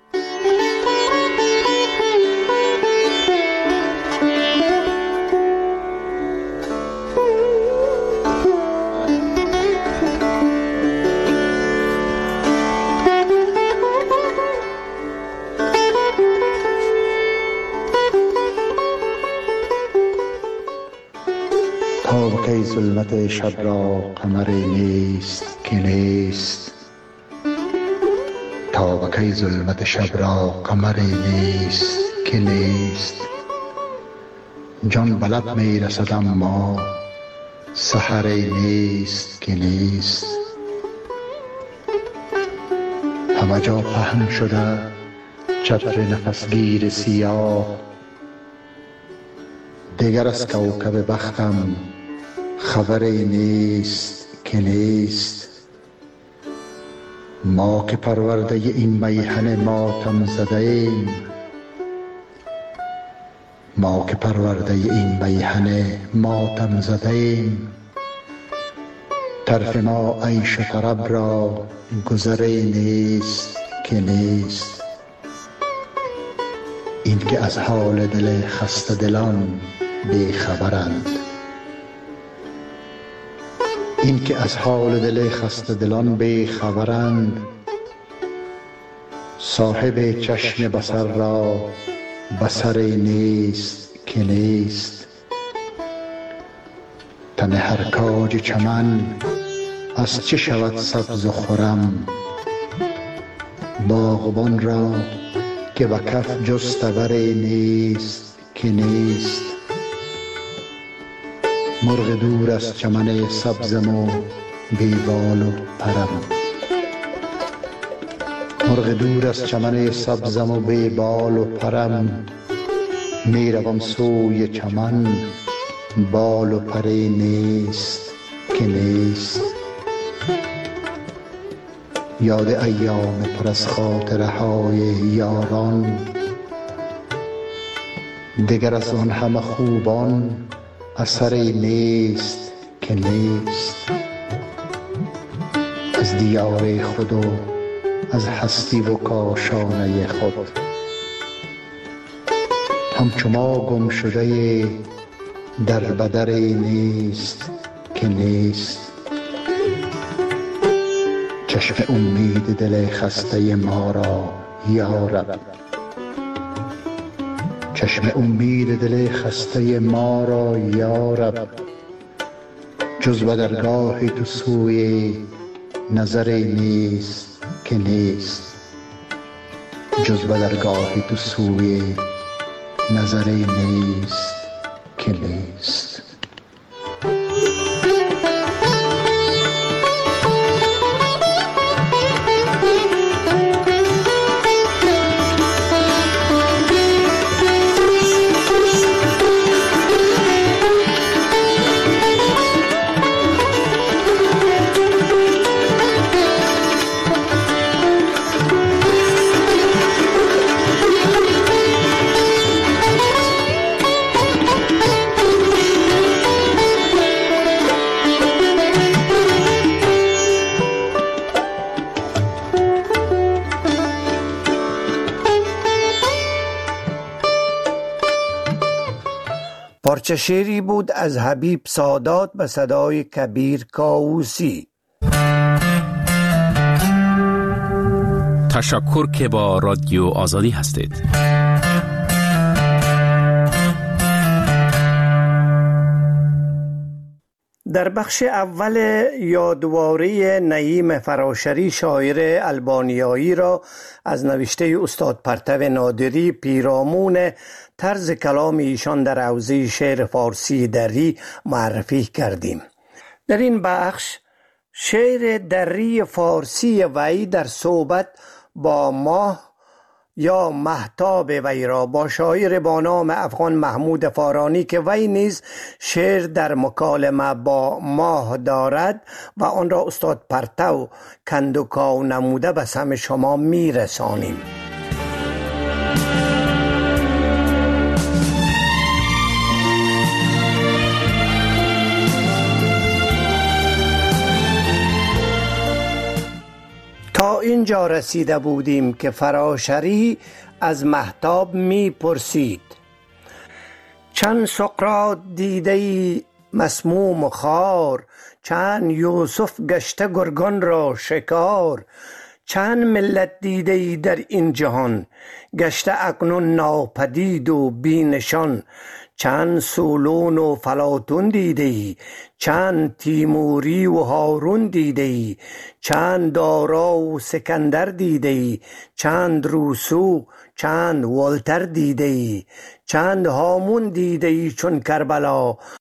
کی ظلمت شب را قمر نیست که نیست، تا به کی ظلمت شب را قمر نیست که نیست. جان به لب می رسد اما سحر نیست که نیست. همه جا پهن شده چتر نفسگیر سیاه. دیگر از کوکب بختم خبری نیست که نیست. ما که پرورده این میهن ماتم زده ایم، ما که پرورده این میهن ماتم زده ایم. طرف ما عیش و طرب را گذری نیست که نیست. این که از حال دل خسته دلان بیخبرند، این که از حال دل خسته دلان بیخبرند. صاحب چشم بصر را بصری نیست که نیست. تن هر کاج چمن از چه شود سبز و خرم؟ باغبان را که به کف جز تبری نیست که نیست. مرغ دور از چمن سبزم و بی بال و پرم، مرغ دور از چمن سبزم و بی بال و پرم. می روم سوی چمن، بال و پری نیست که نیست. یاد ایام پر از خاطره های یاران، دیگر از آن همه خوبان اثری نیست که نیست. از دیار خود و از هستی و کاشانه خود، همچو ما گم شده در بدری نیست که نیست. چشم امید دل خسته ما را یارب، چشم امید دل خسته ما را یارب. جز به درگاه تو سوی نظری نیست که نیست. جز به درگاه تو سوی نظری نیست که نیست. پارچه شعری بود از حبیب سادات به صدای کبیر کاووسی. تشکر که با رادیو آزادی هستید. در بخش اول یادواری نعیم فراشری شاعر البانیایی را از نوشته استاد پرتو نادری پیرامون طرز کلام ایشان در حوزه شعر فارسی دری معرفی کردیم. در این بخش شعر دری فارسی وی در صحبت با ماه یا مهتاب وی را با شاعر با نام افغان محمود فارانی که وی نیز شعر در مکالمه با ماه دارد و آن را استاد پرتو کندوکاو نموده به سمع شما میرسانیم. تا اینجا رسیده بودیم که فراشری از مهتاب می پرسید: چند سقراط دیده ای مسموم و خار، چند یوسف گشته گرگان را شکار، چند ملت دیده ای در این جهان، گشته اکنون ناپدید و بی نشان، چند سولون و فلاطون دیده ای، چند تیموری و هارون دیده ای، چند دارا و سکندر دیده ای، چند روسو، چند والتر دیده ای، چند هامون دیده ای چون کربلا،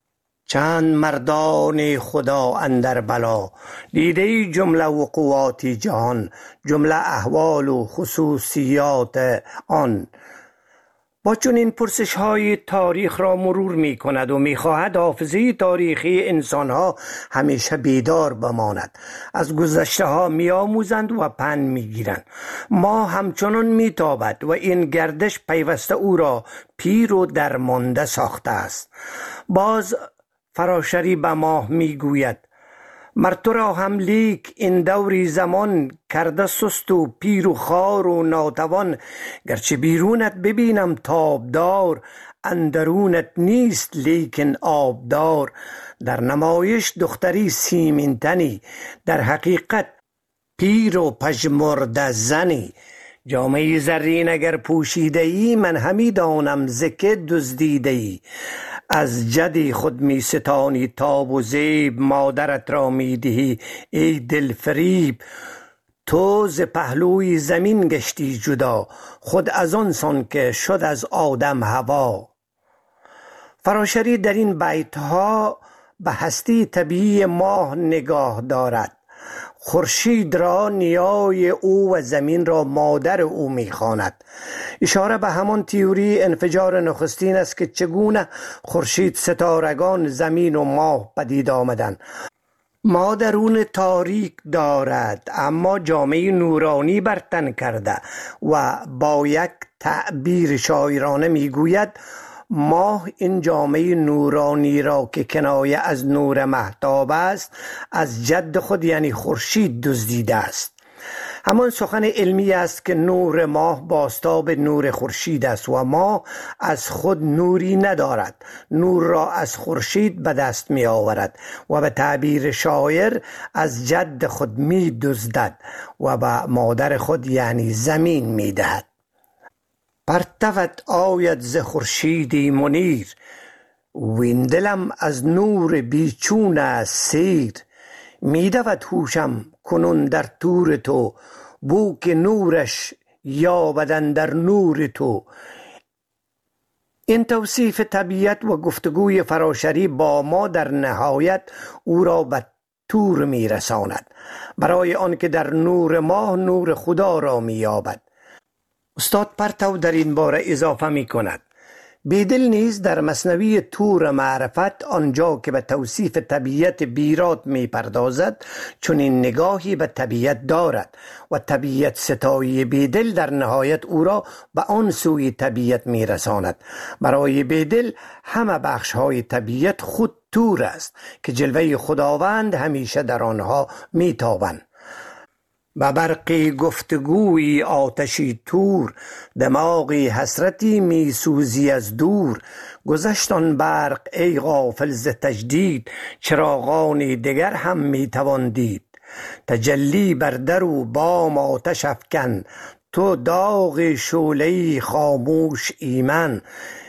چند مردان خدا اندر بلا، دیده جمله وقوعات جهان، جمله احوال و خصوصیات آن. با چون این پرسش های تاریخ را مرور می کند و می خواهد حافظه تاریخی انسان ها همیشه بیدار بماند. از گذشته ها می آموزند و پند می گیرند. ما همچنان می تابد و این گردش پیوسته او را پیر و درمانده ساخته است. باز فراشری به ماه می گوید مرد را هم لیک این دوری زمان، کرده سست و پیر و خار و ناتوان. گرچه بیرونت ببینم تابدار، اندرونت نیست لیکن آبدار. در نمایش دختری سیمین تنی، در حقیقت پیر و پژمرده زنی. جامه زرین اگر پوشیده ای، من همی دانم ز که دزدیده ای. از جدی خود می ستانی تاب و زیب، مادرت را می دهی ای دل فریب. تو ز پهلوی زمین گشتی جدا، خود از آن سان که شد از آدم هوا. فراشری در این بیتها به هستی طبیعی ماه نگاه دارد. خورشید را نیای او و زمین را مادر او می‌خواند. اشاره به همان تئوری انفجار نخستین است که چگونه خورشید، ستارگان، زمین و ماه پدید آمدند. ما درون تاریک دارد اما جامعه نورانی بر تن کرده و با یک تعبیر شاعرانه میگوید ماه این جامعه نورانی را که کنایه از نور مهتاب است از جد خود یعنی خورشید دزدیده است. همان سخن علمی است که نور ماه بازتاب نور خورشید است و ماه از خود نوری ندارد، نور را از خورشید به دست می آورد و به تعبیر شاعر از جد خود می دزدد و به مادر خود یعنی زمین می دهد. پرتوت آید ز خورشیدی منیر، وین دلم از نور بیچون سیر. میدود هوشم کنون در تور تو، بو که نورش یابدن در نور تو. این توصیف طبیعت و گفتگوی فراشری با ما در نهایت او را به تور میرساند، برای آنکه در نور ماه نور خدا را مییابد. استاد پرتو در این باره اضافه می کند بیدل نیز در مثنوی تور معرفت آنجا که به توصیف طبیعت بیرات می پردازد چون این نگاهی به طبیعت دارد و طبیعت ستایی بیدل در نهایت او را به آن سوی طبیعت می رساند. برای بیدل همه بخش های طبیعت خود تور است که جلوه خداوند همیشه در آنها می تابند. و برقی گفتگوی آتشی تور، دماغی حسرتی می سوزی از دور. گذشتان برق ای غافل ز تجدید، چراغانی دگر هم می توان دید. تجلی بر در و بام آتش افکن، تو داغ شعله‌ای خاموش ایمن.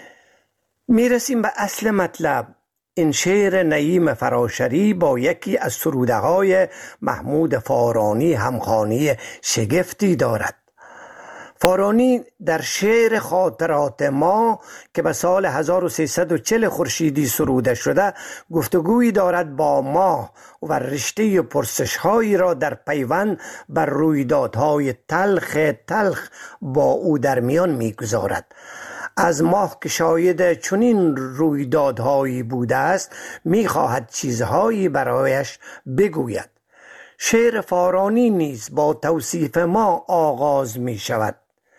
می رسیم به اصل مطلب. این شعر نعیم فراشری با یکی از سروده های محمود فارانی همخوانی شگفتی دارد. فارانی در شعر خاطرات ما که به سال 1340 خورشیدی سروده شده گفتگویی دارد با ماه و رشته پرسش هایی را در پیوند بر رویدادهای تلخ با او در میان میگذارد. از ماه که شاید چنین رویدادهایی بوده است میخواهد چیزهایی برایش بگوید. شعر فارانی نیز با توصیف ما آغاز می شود.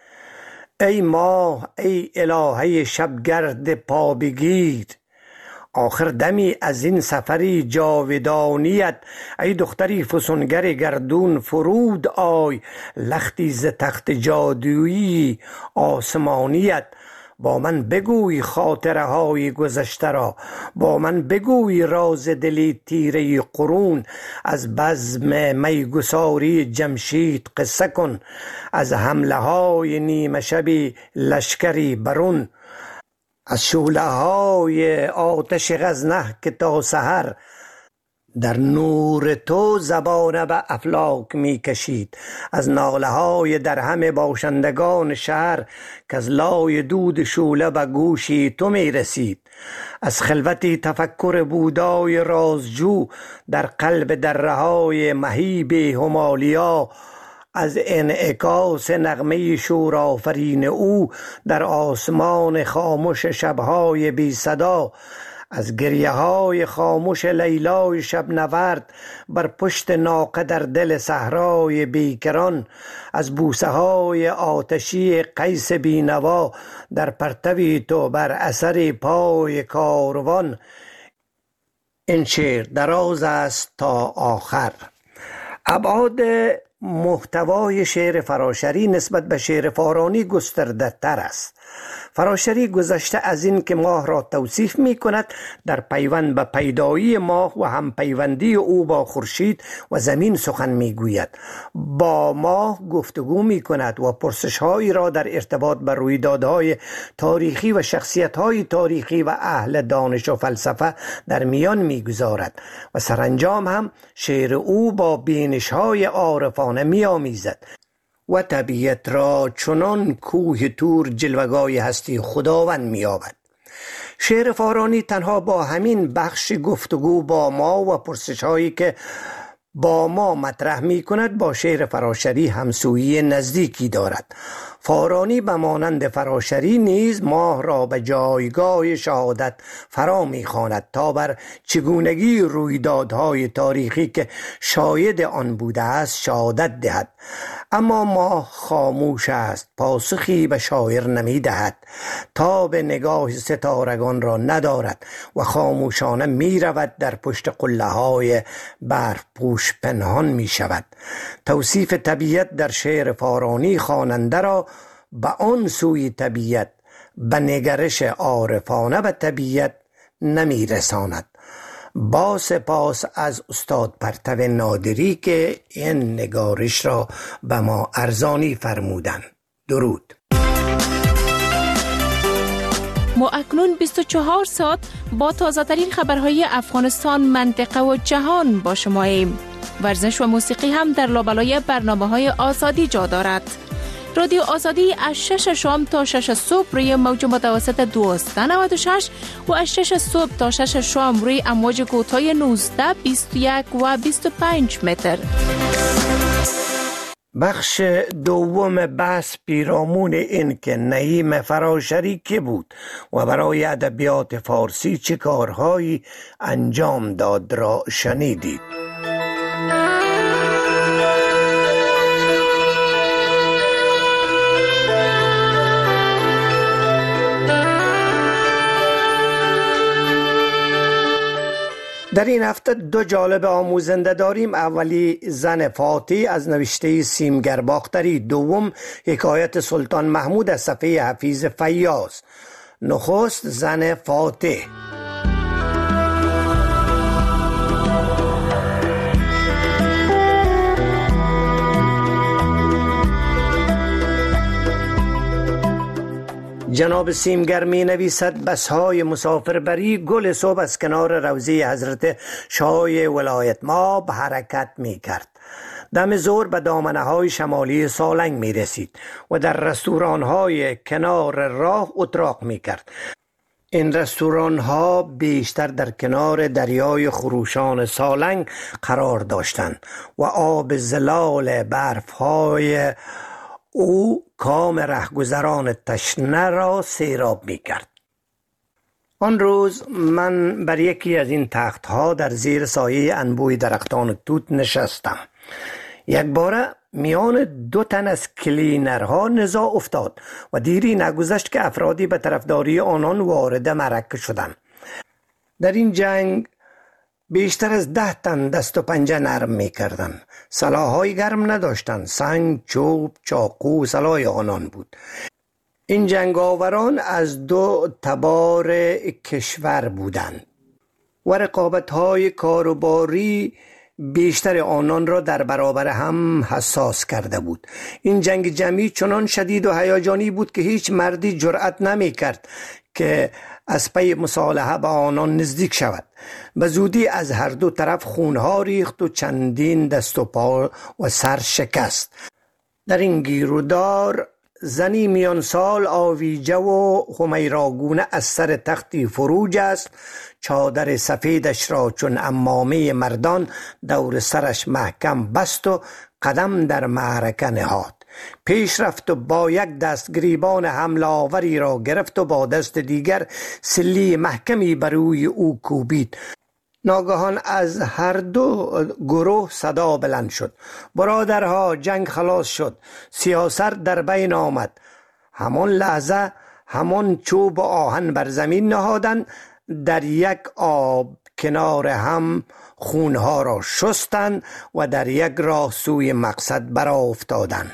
ای ماه ای الهه شبگرد پا بگیر، آخر دمی از این سفری جاودانیت. ای دختری فسونگر گردون فرود آی، لختی ز تخت جادویی آسمانیت. با من بگوی خاطره های گذشته را، با من بگوی راز دلی تیره قرون. از بزم میگساری جمشید قصه کن، از حمله های نیمه شبی لشکری برون. از شعله های آتش غزنه که تا سحر در نور تو زبانه به افلاک می کشید، از ناله های در همه باشندگان شهر که از لای دود شوله به گوشی تو می رسید. از خلوتی تفکر بودای رازجو در قلب دره های مهیب همالیا، از انعکاس نغمه شورآفرین او در آسمان خاموش شبهای بی صدا، از گریه های خاموش لیلای شب نورد بر پشت ناقه در دل صحرای بیکران، از بوسه های آتشی قیس بینوا در پرتوی تو بر اثر پای کاروان. این شعر دراز است تا آخر. ابعاد محتوای شعر فراشری نسبت به شعر فارانی گسترده تر است. فراشری گذشته از این که ماه را توصیف می کند، در پیوند به پیدایی ماه و هم پیوندی او با خورشید و زمین سخن می گوید. با ماه گفتگو می کند و پرسش‌هایی را در ارتباط به رویدادهای تاریخی و شخصیت‌های تاریخی و اهل دانش و فلسفه در میان می گذارد و سرانجام هم شعر او با بینش‌های عارفانه می آمیزد و طبیعت را چنان کوه تور جلوگاه هستی خداوند می‌یابد. شعر فارانی تنها با همین بخش گفتگو با ما و پرسش‌هایی که با ما مطرح می‌کند با شعر فراشری همسویی نزدیکی دارد. فارانی به مانند فراشری نیز ماه را به جایگاه شهادت فرا می‌خواند تا بر چگونگی رویدادهای تاریخی که شاهد آن بوده است شهادت دهد. اما ماه خاموش است، پاسخی به شاعر نمی‌دهد، تا به نگاه ستارگان را ندارد و خاموشانه می‌رود در پشت قله‌های برف پوش پنهان می‌شود. توصیف طبیعت در شعر فارانی خواننده را به آن سوی طبیعت، به نگرش عارفانه به طبیعت نمی‌رساند. با سپاس از استاد پرتو نادری که این نگارش را به ما ارزانی فرمودند. درود. ما اکنون 24 ساعت با تازه ترین خبرهای افغانستان، منطقه و جهان با شماییم. ورزش و موسیقی هم در لابلای برنامه‌های آزادی جا دارد. رادیو آزادی از 6 شام تا 6 صبح روی موج متوسط 1296 و از 6 صبح تا 6 شام روی امواج کوتاه 19، 21 و 25 متر. بخش دوم بحث پیرامون این که نعیم فراشری که بود و برای ادبیات فارسی چه کارهایی انجام داد را شنیدید. در این هفته دو جالب آموزنده داریم. اولی زن فاتح از نوشته سیمگر باختری، دوم حکایت سلطان محمود از صفحه حفیظ فیاض. نخست زن فاتح. جناب سیمگر می نویسد بسهای مسافربری گل صبح از کنار روضه حضرت شاه ولایت ما به حرکت می کرد. دم ظهر به دامنه های شمالی سالنگ می رسید و در رستوران های کنار راه اتراق می کرد. این رستوران ها بیشتر در کنار دریای خروشان سالنگ قرار داشتند و آب زلال برف های او کام رهگذران تشنه را سیراب می کرد. آن روز من بر یکی از این تختها در زیر سایه انبوی درختان توت نشستم. یک باره میان دو تن از کلینرها نزاع افتاد و دیری نگذشت که افرادی به طرفداری آنان وارد معرکه شدند. در این جنگ بیشتر از 10 تن دست و پنجه نرم می کردن. سلاح‌های گرم نداشتند. سنگ، چوب، چاقو سلاح آنان بود. این جنگاوران از دو تبار کشور بودند و رقابت‌های کاروباری بیشتر آنان را در برابر هم حساس کرده بود. این جنگ جمعی چنان شدید و هیجانی بود که هیچ مردی جرأت نمی کرد که از پی مصالحه به آنان نزدیک شود. به زودی از هر دو طرف خونها ریخت و چندین دست و پا و سر شکست. در این گیرودار زنی میان سال آویجه و خمیراگونه از سر تختی فروج است، چادر سفیدش را چون عمامه مردان دور سرش محکم بست و قدم در معرکه نهاد. پیش رفت و با یک دست گریبان حمله آوری را گرفت و با دست دیگر سلی محکمی بر روی او کوبید. ناگهان از هر دو گروه صدا بلند شد: برادرها، جنگ خلاص شد، سیاسر در بین آمد. همان لحظه همان چوب و آهن بر زمین نهادند، در یک آب کنار هم خونها را شستند و در یک راه سوی مقصد برآ افتادند.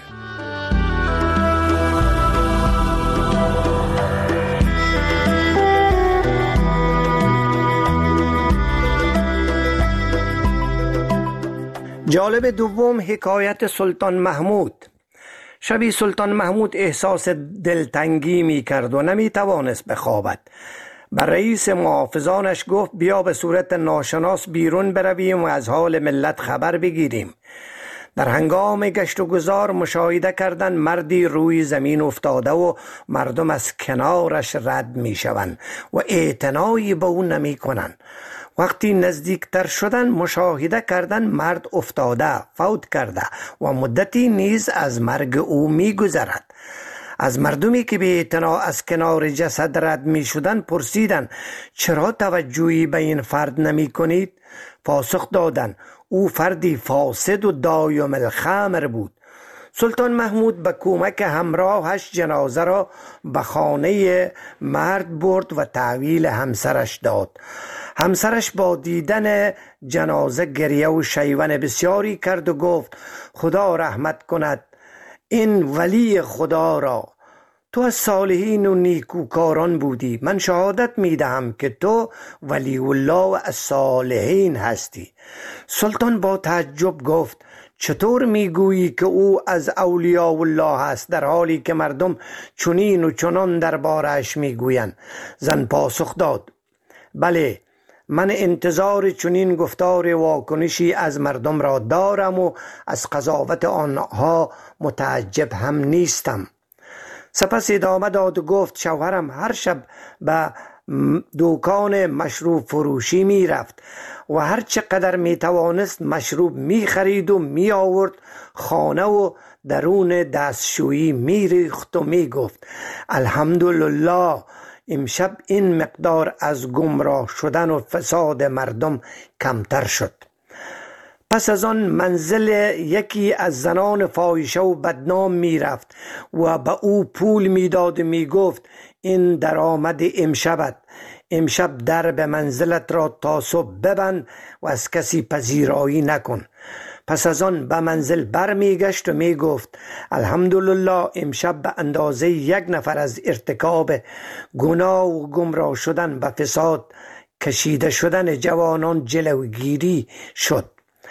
جالب دوم، حکایت سلطان محمود. شبی سلطان محمود احساس دلتنگی می کرد و نمی توانست بخوابد. بر رئیس محافظانش گفت: بیا به صورت ناشناس بیرون برویم و از حال ملت خبر بگیریم. در هنگام گشت و گذار مشاهده کردند مردی روی زمین افتاده و مردم از کنارش رد می شوند و اعتنایی به او نمی کنند. وقتی نزدیکتر شدن مشاهده کردن مرد افتاده، فوت کرده و مدتی نیز از مرگ او می گذرد. از مردمی که به اعتنا از کنار جسد رد می شدن پرسیدن: چرا توجهی به این فرد نمی کنید؟ پاسخ دادند: او فردی فاسد و دایم الخمر بود. سلطان محمود به کمک همراهش جنازه را به خانه مرد برد و تحویل همسرش داد. همسرش با دیدن جنازه گریه و شیون بسیاری کرد و گفت: خدا رحمت کند این ولی خدا را. تو از صالحین و نیکوکاران بودی. من شهادت می دهم که تو ولی الله و از صالحین هستی. سلطان با تعجب گفت: چطور میگویی که او از اولیاء الله است در حالی که مردم چنین و چنان دربارش میگویند؟ زن پاسخ داد: بله، من انتظار چنین گفتار واکنشی از مردم را دارم و از قضاوت آنها متعجب هم نیستم. سپس ادامه داد و گفت: شوهرم هر شب به دکان مشروب فروشی می رفت و هر چقدر می توانست مشروب می خرید و می آورد خانه و درون دستشویی می ریخت و می گفت: الحمدلله، امشب این مقدار از گمراه شدن و فساد مردم کمتر شد. پس از آن منزل یکی از زنان فاحشه و بدنام می رفت و به او پول می داد و می گفت: این درآمد امشبت، امشب در به منزلت را تا صبح ببند و از کسی پذیرایی نکن. پس از آن به منزل بر می گشت و می گفت: الحمدلله، امشب به اندازه یک نفر از ارتکاب گناه و گمراه شدن به فساد کشیده شدن جوانان جلوگیری شد.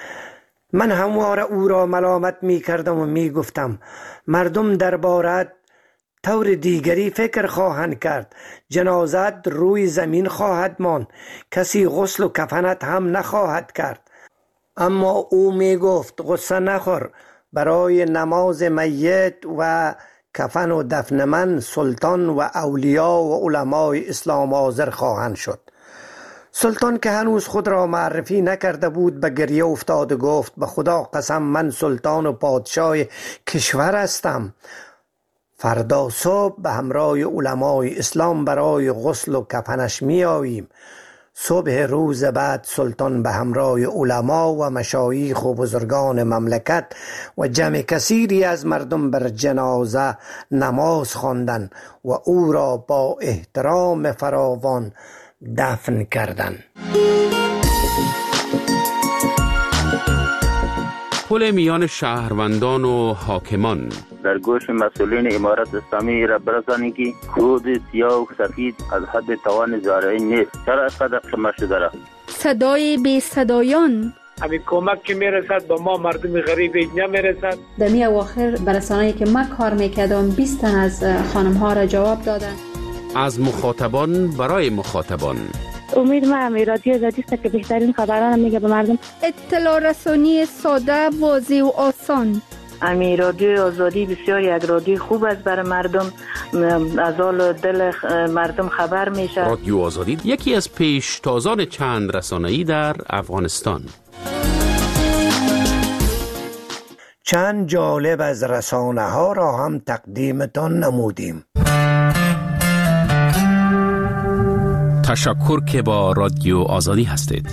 من همواره او را ملامت می کردم و می گفتم: مردم دربارت طور دیگری فکر خواهند کرد، جنازت روی زمین خواهد ماند، کسی غسل و کفنت هم نخواهد کرد. اما او می گفت: غصه نخور، برای نماز میت و کفن و دفن من سلطان و اولیاء و علمای اسلام حاضر خواهند شد. سلطان که هنوز خود را معرفی نکرده بود به گریه افتاد و گفت: به خدا قسم، من سلطان و پادشاه کشور هستم. فردا صبح به همراه علمای اسلام برای غسل و کفنش می آییم. صبح روز بعد سلطان به همراه علما و مشایخ و بزرگان مملکت و جمع کثیری از مردم بر جنازه نماز خواندند و او را با احترام فراوان دفن کردند. پل میان شهروندان و حاکمان. در گوش مسئولین امارت اسلامی را برسانی که کود سیاه و سفید از حد توان زارعین نیست. چرا اینقدر خمه شده را؟ صدای بی صدایان. همین کمک که میرسد به ما مردم غریب نمیرسد. در می اواخر برسانه‌ای که من کار میکردم 20 تن از خانم ها را جواب دادن. از مخاطبان برای مخاطبان. امید ما رادیو آزادی است که بهترین خبران میگه به مردم. اطلاع رسانی ساده، واضح و آسان. امی رادیو آزادی بسیار یک رادیو خوب است برای مردم، از حال دل مردم خبر میشه. رادیو آزادی یکی از پیشتازان چند رسانه‌ای در افغانستان. چند جالب از رسانه ها را هم تقدیمتان نمودیم. تشکر که با رادیو آزادی هستید.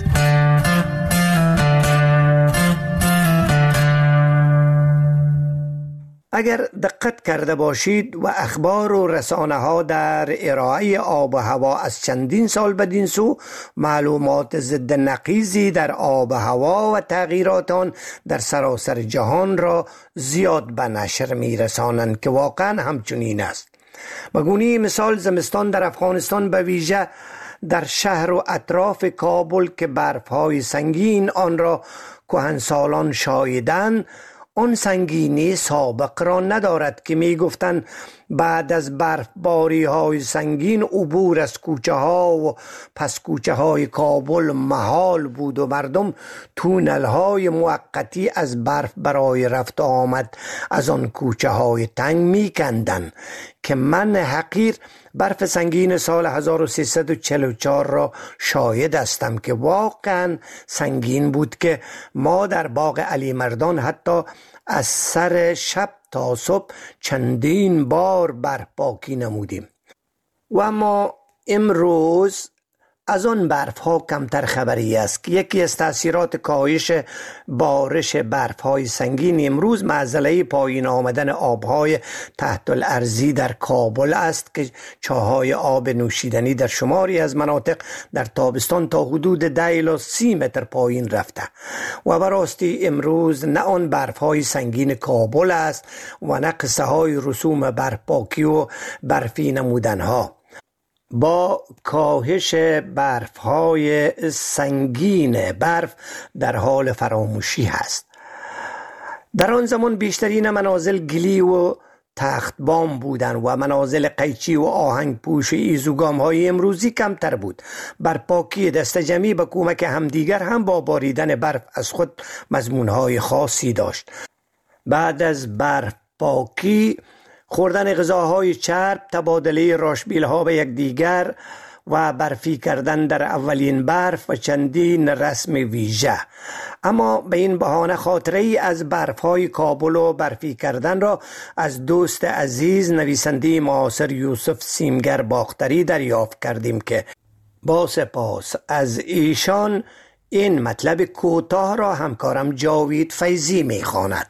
اگر دقت کرده باشید و اخبار و رسانه ها در ارائه آب و هوا از چندین سال بدین سو معلومات ضد نقیضی در آب و هوا و تغییرات آن در سراسر جهان را زیاد به نشر می رسانند که واقعا همچنین است. بگونه مثال زمستان در افغانستان به ویژه در شهر و اطراف کابل که برف‌های سنگین آن را کهنسالان شاهدند، آن سنگینی سابق را ندارد که می گفتند بعد از برفباری های سنگین عبور از کوچه ها و پس کوچه های کابل محال بود و مردم تونل های موقتی از برف برای رفت آمد از آن کوچه های تنگ می کندن که من حقیر برف سنگین سال 1344 را شاهد هستم که واقعا سنگین بود که ما در باغ علی مردان حتی از سر شب تا صبح چندین بار برف پاکی نمودیم. و اما امروز از آن برف ها کمتر خبری است که یکی از تأثیرات کاهش بارش برف های سنگین امروز معضله پایین آمدن آبهای تحت الارضی در کابل است که چاهای آب نوشیدنی در شماری از مناطق در تابستان تا حدود 10 الی 30 متر پایین رفته و براستی امروز نه آن برف های سنگین کابل است و نه قصه های رسوم برف پاکی و برفی نمودن ها. با کاهش برف‌های سنگین برف در حال فراموشی هست. در آن زمان بیشترین منازل گلی و تخت بام بودند و منازل قیچی و آهنگ پوش و ایزوگام های امروزی کمتر بود. برپاکی دست جمعی به کمک همدیگر هم با باریدن برف از خود مضمون های خاصی داشت. بعد از برف پاکی خوردن غذاهای چرب، تبادله راشبیل ها به یکدیگر و برفی کردن در اولین برف و چندین رسم ویژه. اما به این بهانه خاطره ای از برف های کابل و برفی کردن را از دوست عزیز نویسنده معاصر یوسف سیمگر باختری دریافت کردیم که با سپاس از ایشان این مطلب کوتاه را همکارم جاوید فیضی میخواند.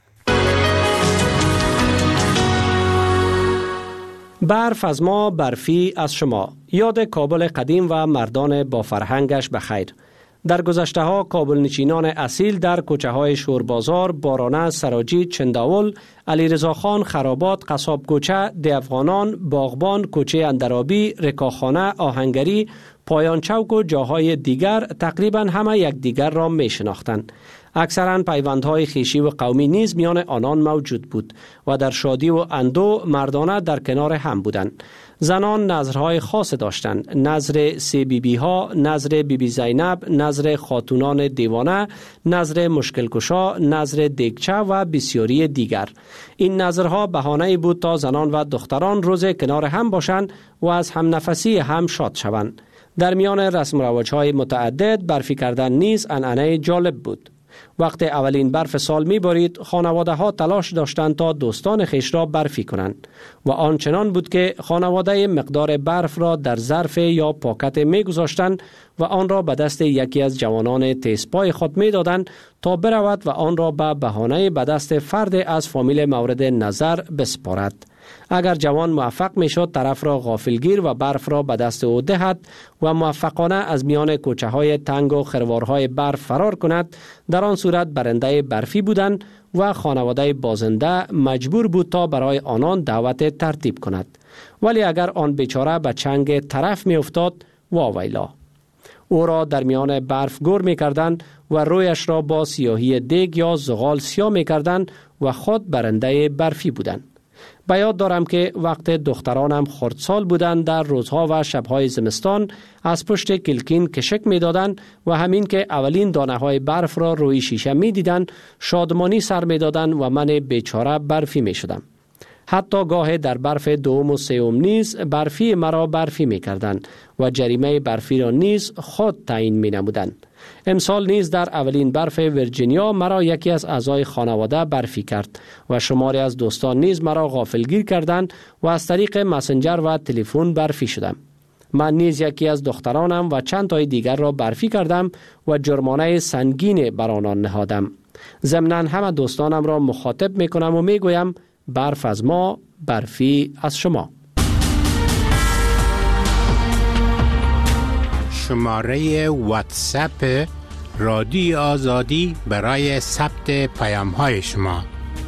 برف از ما، برفی از شما. یاد کابل قدیم و مردان با فرهنگش بخیر. در گذشته ها کابل نشینان اصیل در کوچه های شوربازار، بارانه، سراجی، چنداول، علیرضا خان، خرابات، قصاب کوچه، دیافغانان، باغبان، کوچه اندرابی، رکاخانه، آهنگری، پایان چوک و جاهای دیگر تقریبا همه یکدیگر را می شناختند. اکثرا پیوندهای خویشی و قومی نیز میان آنان موجود بود و در شادی و اندو مردانه در کنار هم بودند. زنان نظرهای خاص داشتند، نظر 3 بیبی ها، نظر بیبی زینب، نظر خاتونان دیوانه، نظر مشکل کشا، نظر دیگچه و بسیاری دیگر. این نظرها بهانه‌ای بود تا زنان و دختران روز کنار هم باشند و از هم نفسی هم شاد شوند. در میان رسم و رواج‌های متعدد برفی کردن نیز عنعنه جالب بود. وقتی اولین برف سال می بارید، خانواده ها تلاش داشتند تا دوستان خیش را برفی کنند و آنچنان بود که خانواده مقدار برف را در ظرف یا پاکت می گذاشتند و آن را به دست یکی از جوانان تیزپای خود می دادند تا برود و آن را به بهانه به دست فرد از فامیل مورد نظر بسپارد. اگر جوان موفق می شد طرف را غافلگیر و برف را به دست او دهد و موفقانه از میان کوچه های تنگ و خروارهای برف فرار کند، در آن صورت برنده برفی بودند و خانواده بازنده مجبور بود تا برای آنان دعوت ترتیب کند. ولی اگر آن بیچاره به چنگ طرف می افتاد، واویلا. او را در میان برف گور می کردند و رویش را با سیاهی دیگ یا زغال سیاه می کردند و خود برنده برفی بودند. به یاد دارم که وقت دخترانم خردسال بودند در روزها و شبهای زمستان از پشت کلکین کشک می دادند و همین که اولین دانه های برف را روی شیشه می دیدند شادمانی سر می دادند و من بیچاره برفی می شدم. حتی گاه در برف دوم و سوم نیز برفی مرا برفی می کردند و جریمه برفی را نیز خود تعیین می نمودند. امسال نیز در اولین برف ویرجینیا مرا یکی از اعضای خانواده برفی کرد و شماری از دوستان نیز مرا غافلگیر کردند و از طریق مسنجر و تلفن برفی شدم. من نیز یکی از دخترانم و چند تای دیگر را برفی کردم و جرمانه سنگین بر آنان نهادم. ضمناً همه دوستانم را مخاطب می کنم و می گویم برف از ما، برفی از شما. شماره واتساپ رادیو آزادی برای ثبت پیام های شما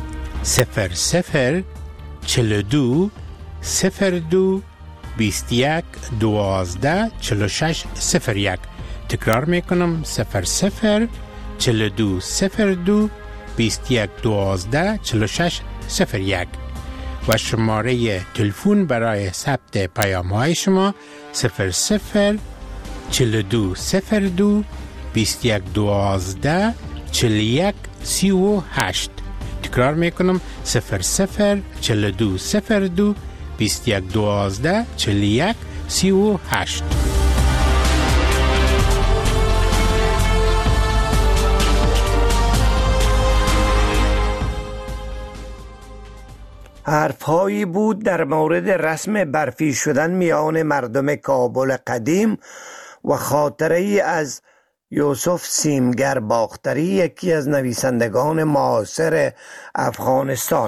00 42 02 21 12 46 01. تکرار میکنم 00 42 02 21 12 46 01 و شماره تلفن برای ثبت پیام های شما 00 42 02 21 12 41 38. تکرار میکنم 00 42 02 21 12 41 38. حرفهایی بود در مورد رسم برفی شدن میان مردم کابل قدیم و خاطره ای از یوسف سیمگر باختری، یکی از نویسندگان معاصر افغانستان.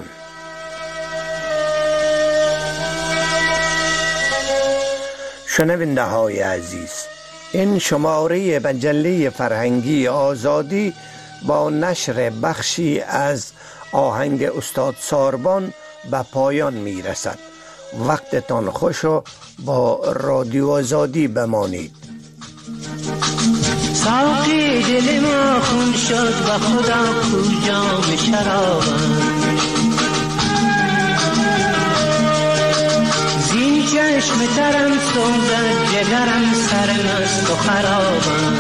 شنونده های عزیز، این شماره مجله فرهنگی آزادی با نشر بخشی از آهنگ استاد ساربان به پایان می رسد. وقتتان خوش و با رادیو آزادی بمانید. ساقی دل ما خون شد و خدا کجام شرابم، زین چشم ترم سوزد جگرم سرمست و خرابم،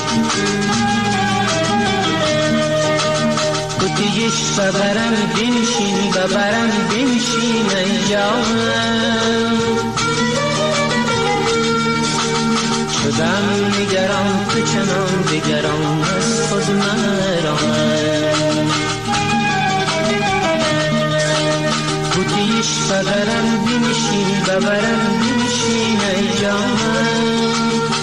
کتیش ببرم بنشین ببرم بنشین انجامم، شدم نگران تو چنان دگران از خود مرامم، کتیش ببرم بنشین ببرم بنشین انجامم،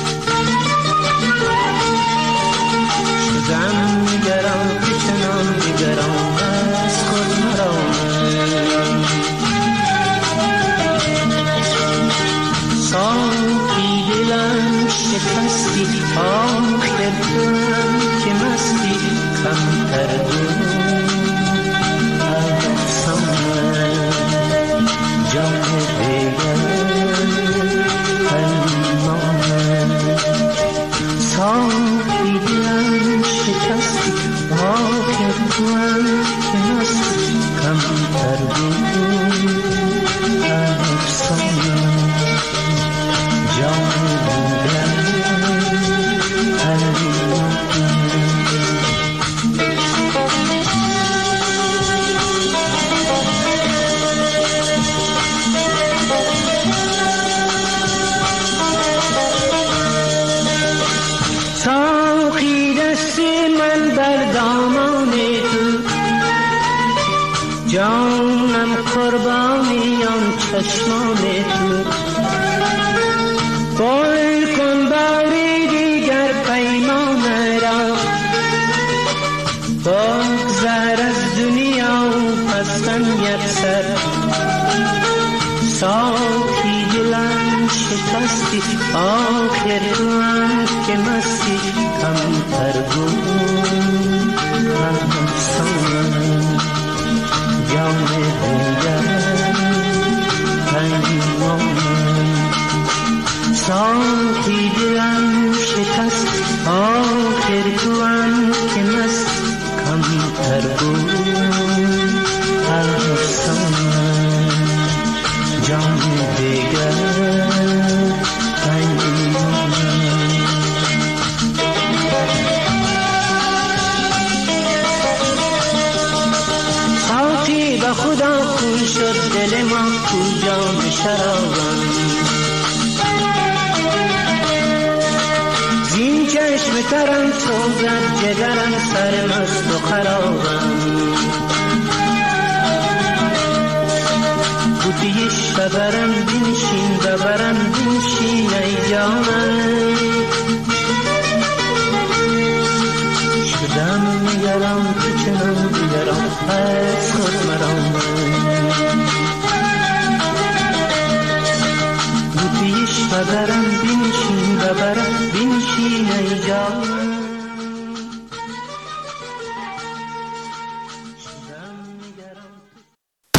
شدم نگران تو چنان دگران از خود مرامم. ساقی دلم شکستی آخر دلم که مستی کمتر بود افسانه جان دیگر پنهانه. ساقی دلم شکستی آخر دلم که مستی کمتر بود افسانه جان ساقی دست من بر دامان تو، جانم قربانی آن چشمان تو، قول کن باری دیگر پیمان را، بگذر از دنیا پسم یکسر. ساقی دلم شکستی آخر توام که مستی کمتر بود افسانه جان دیگر پیمانه. ساقی دلم شکست آخر توام که مست کمتر بود افسانه به خدا خون شد دل ما کجا می شرابم زین چشم ترم سوزد جگرم سرمست و خرابم بودیش ببرم بنشین ببرم بنشین ای جانم شدم میگرم تو چنان بیگرم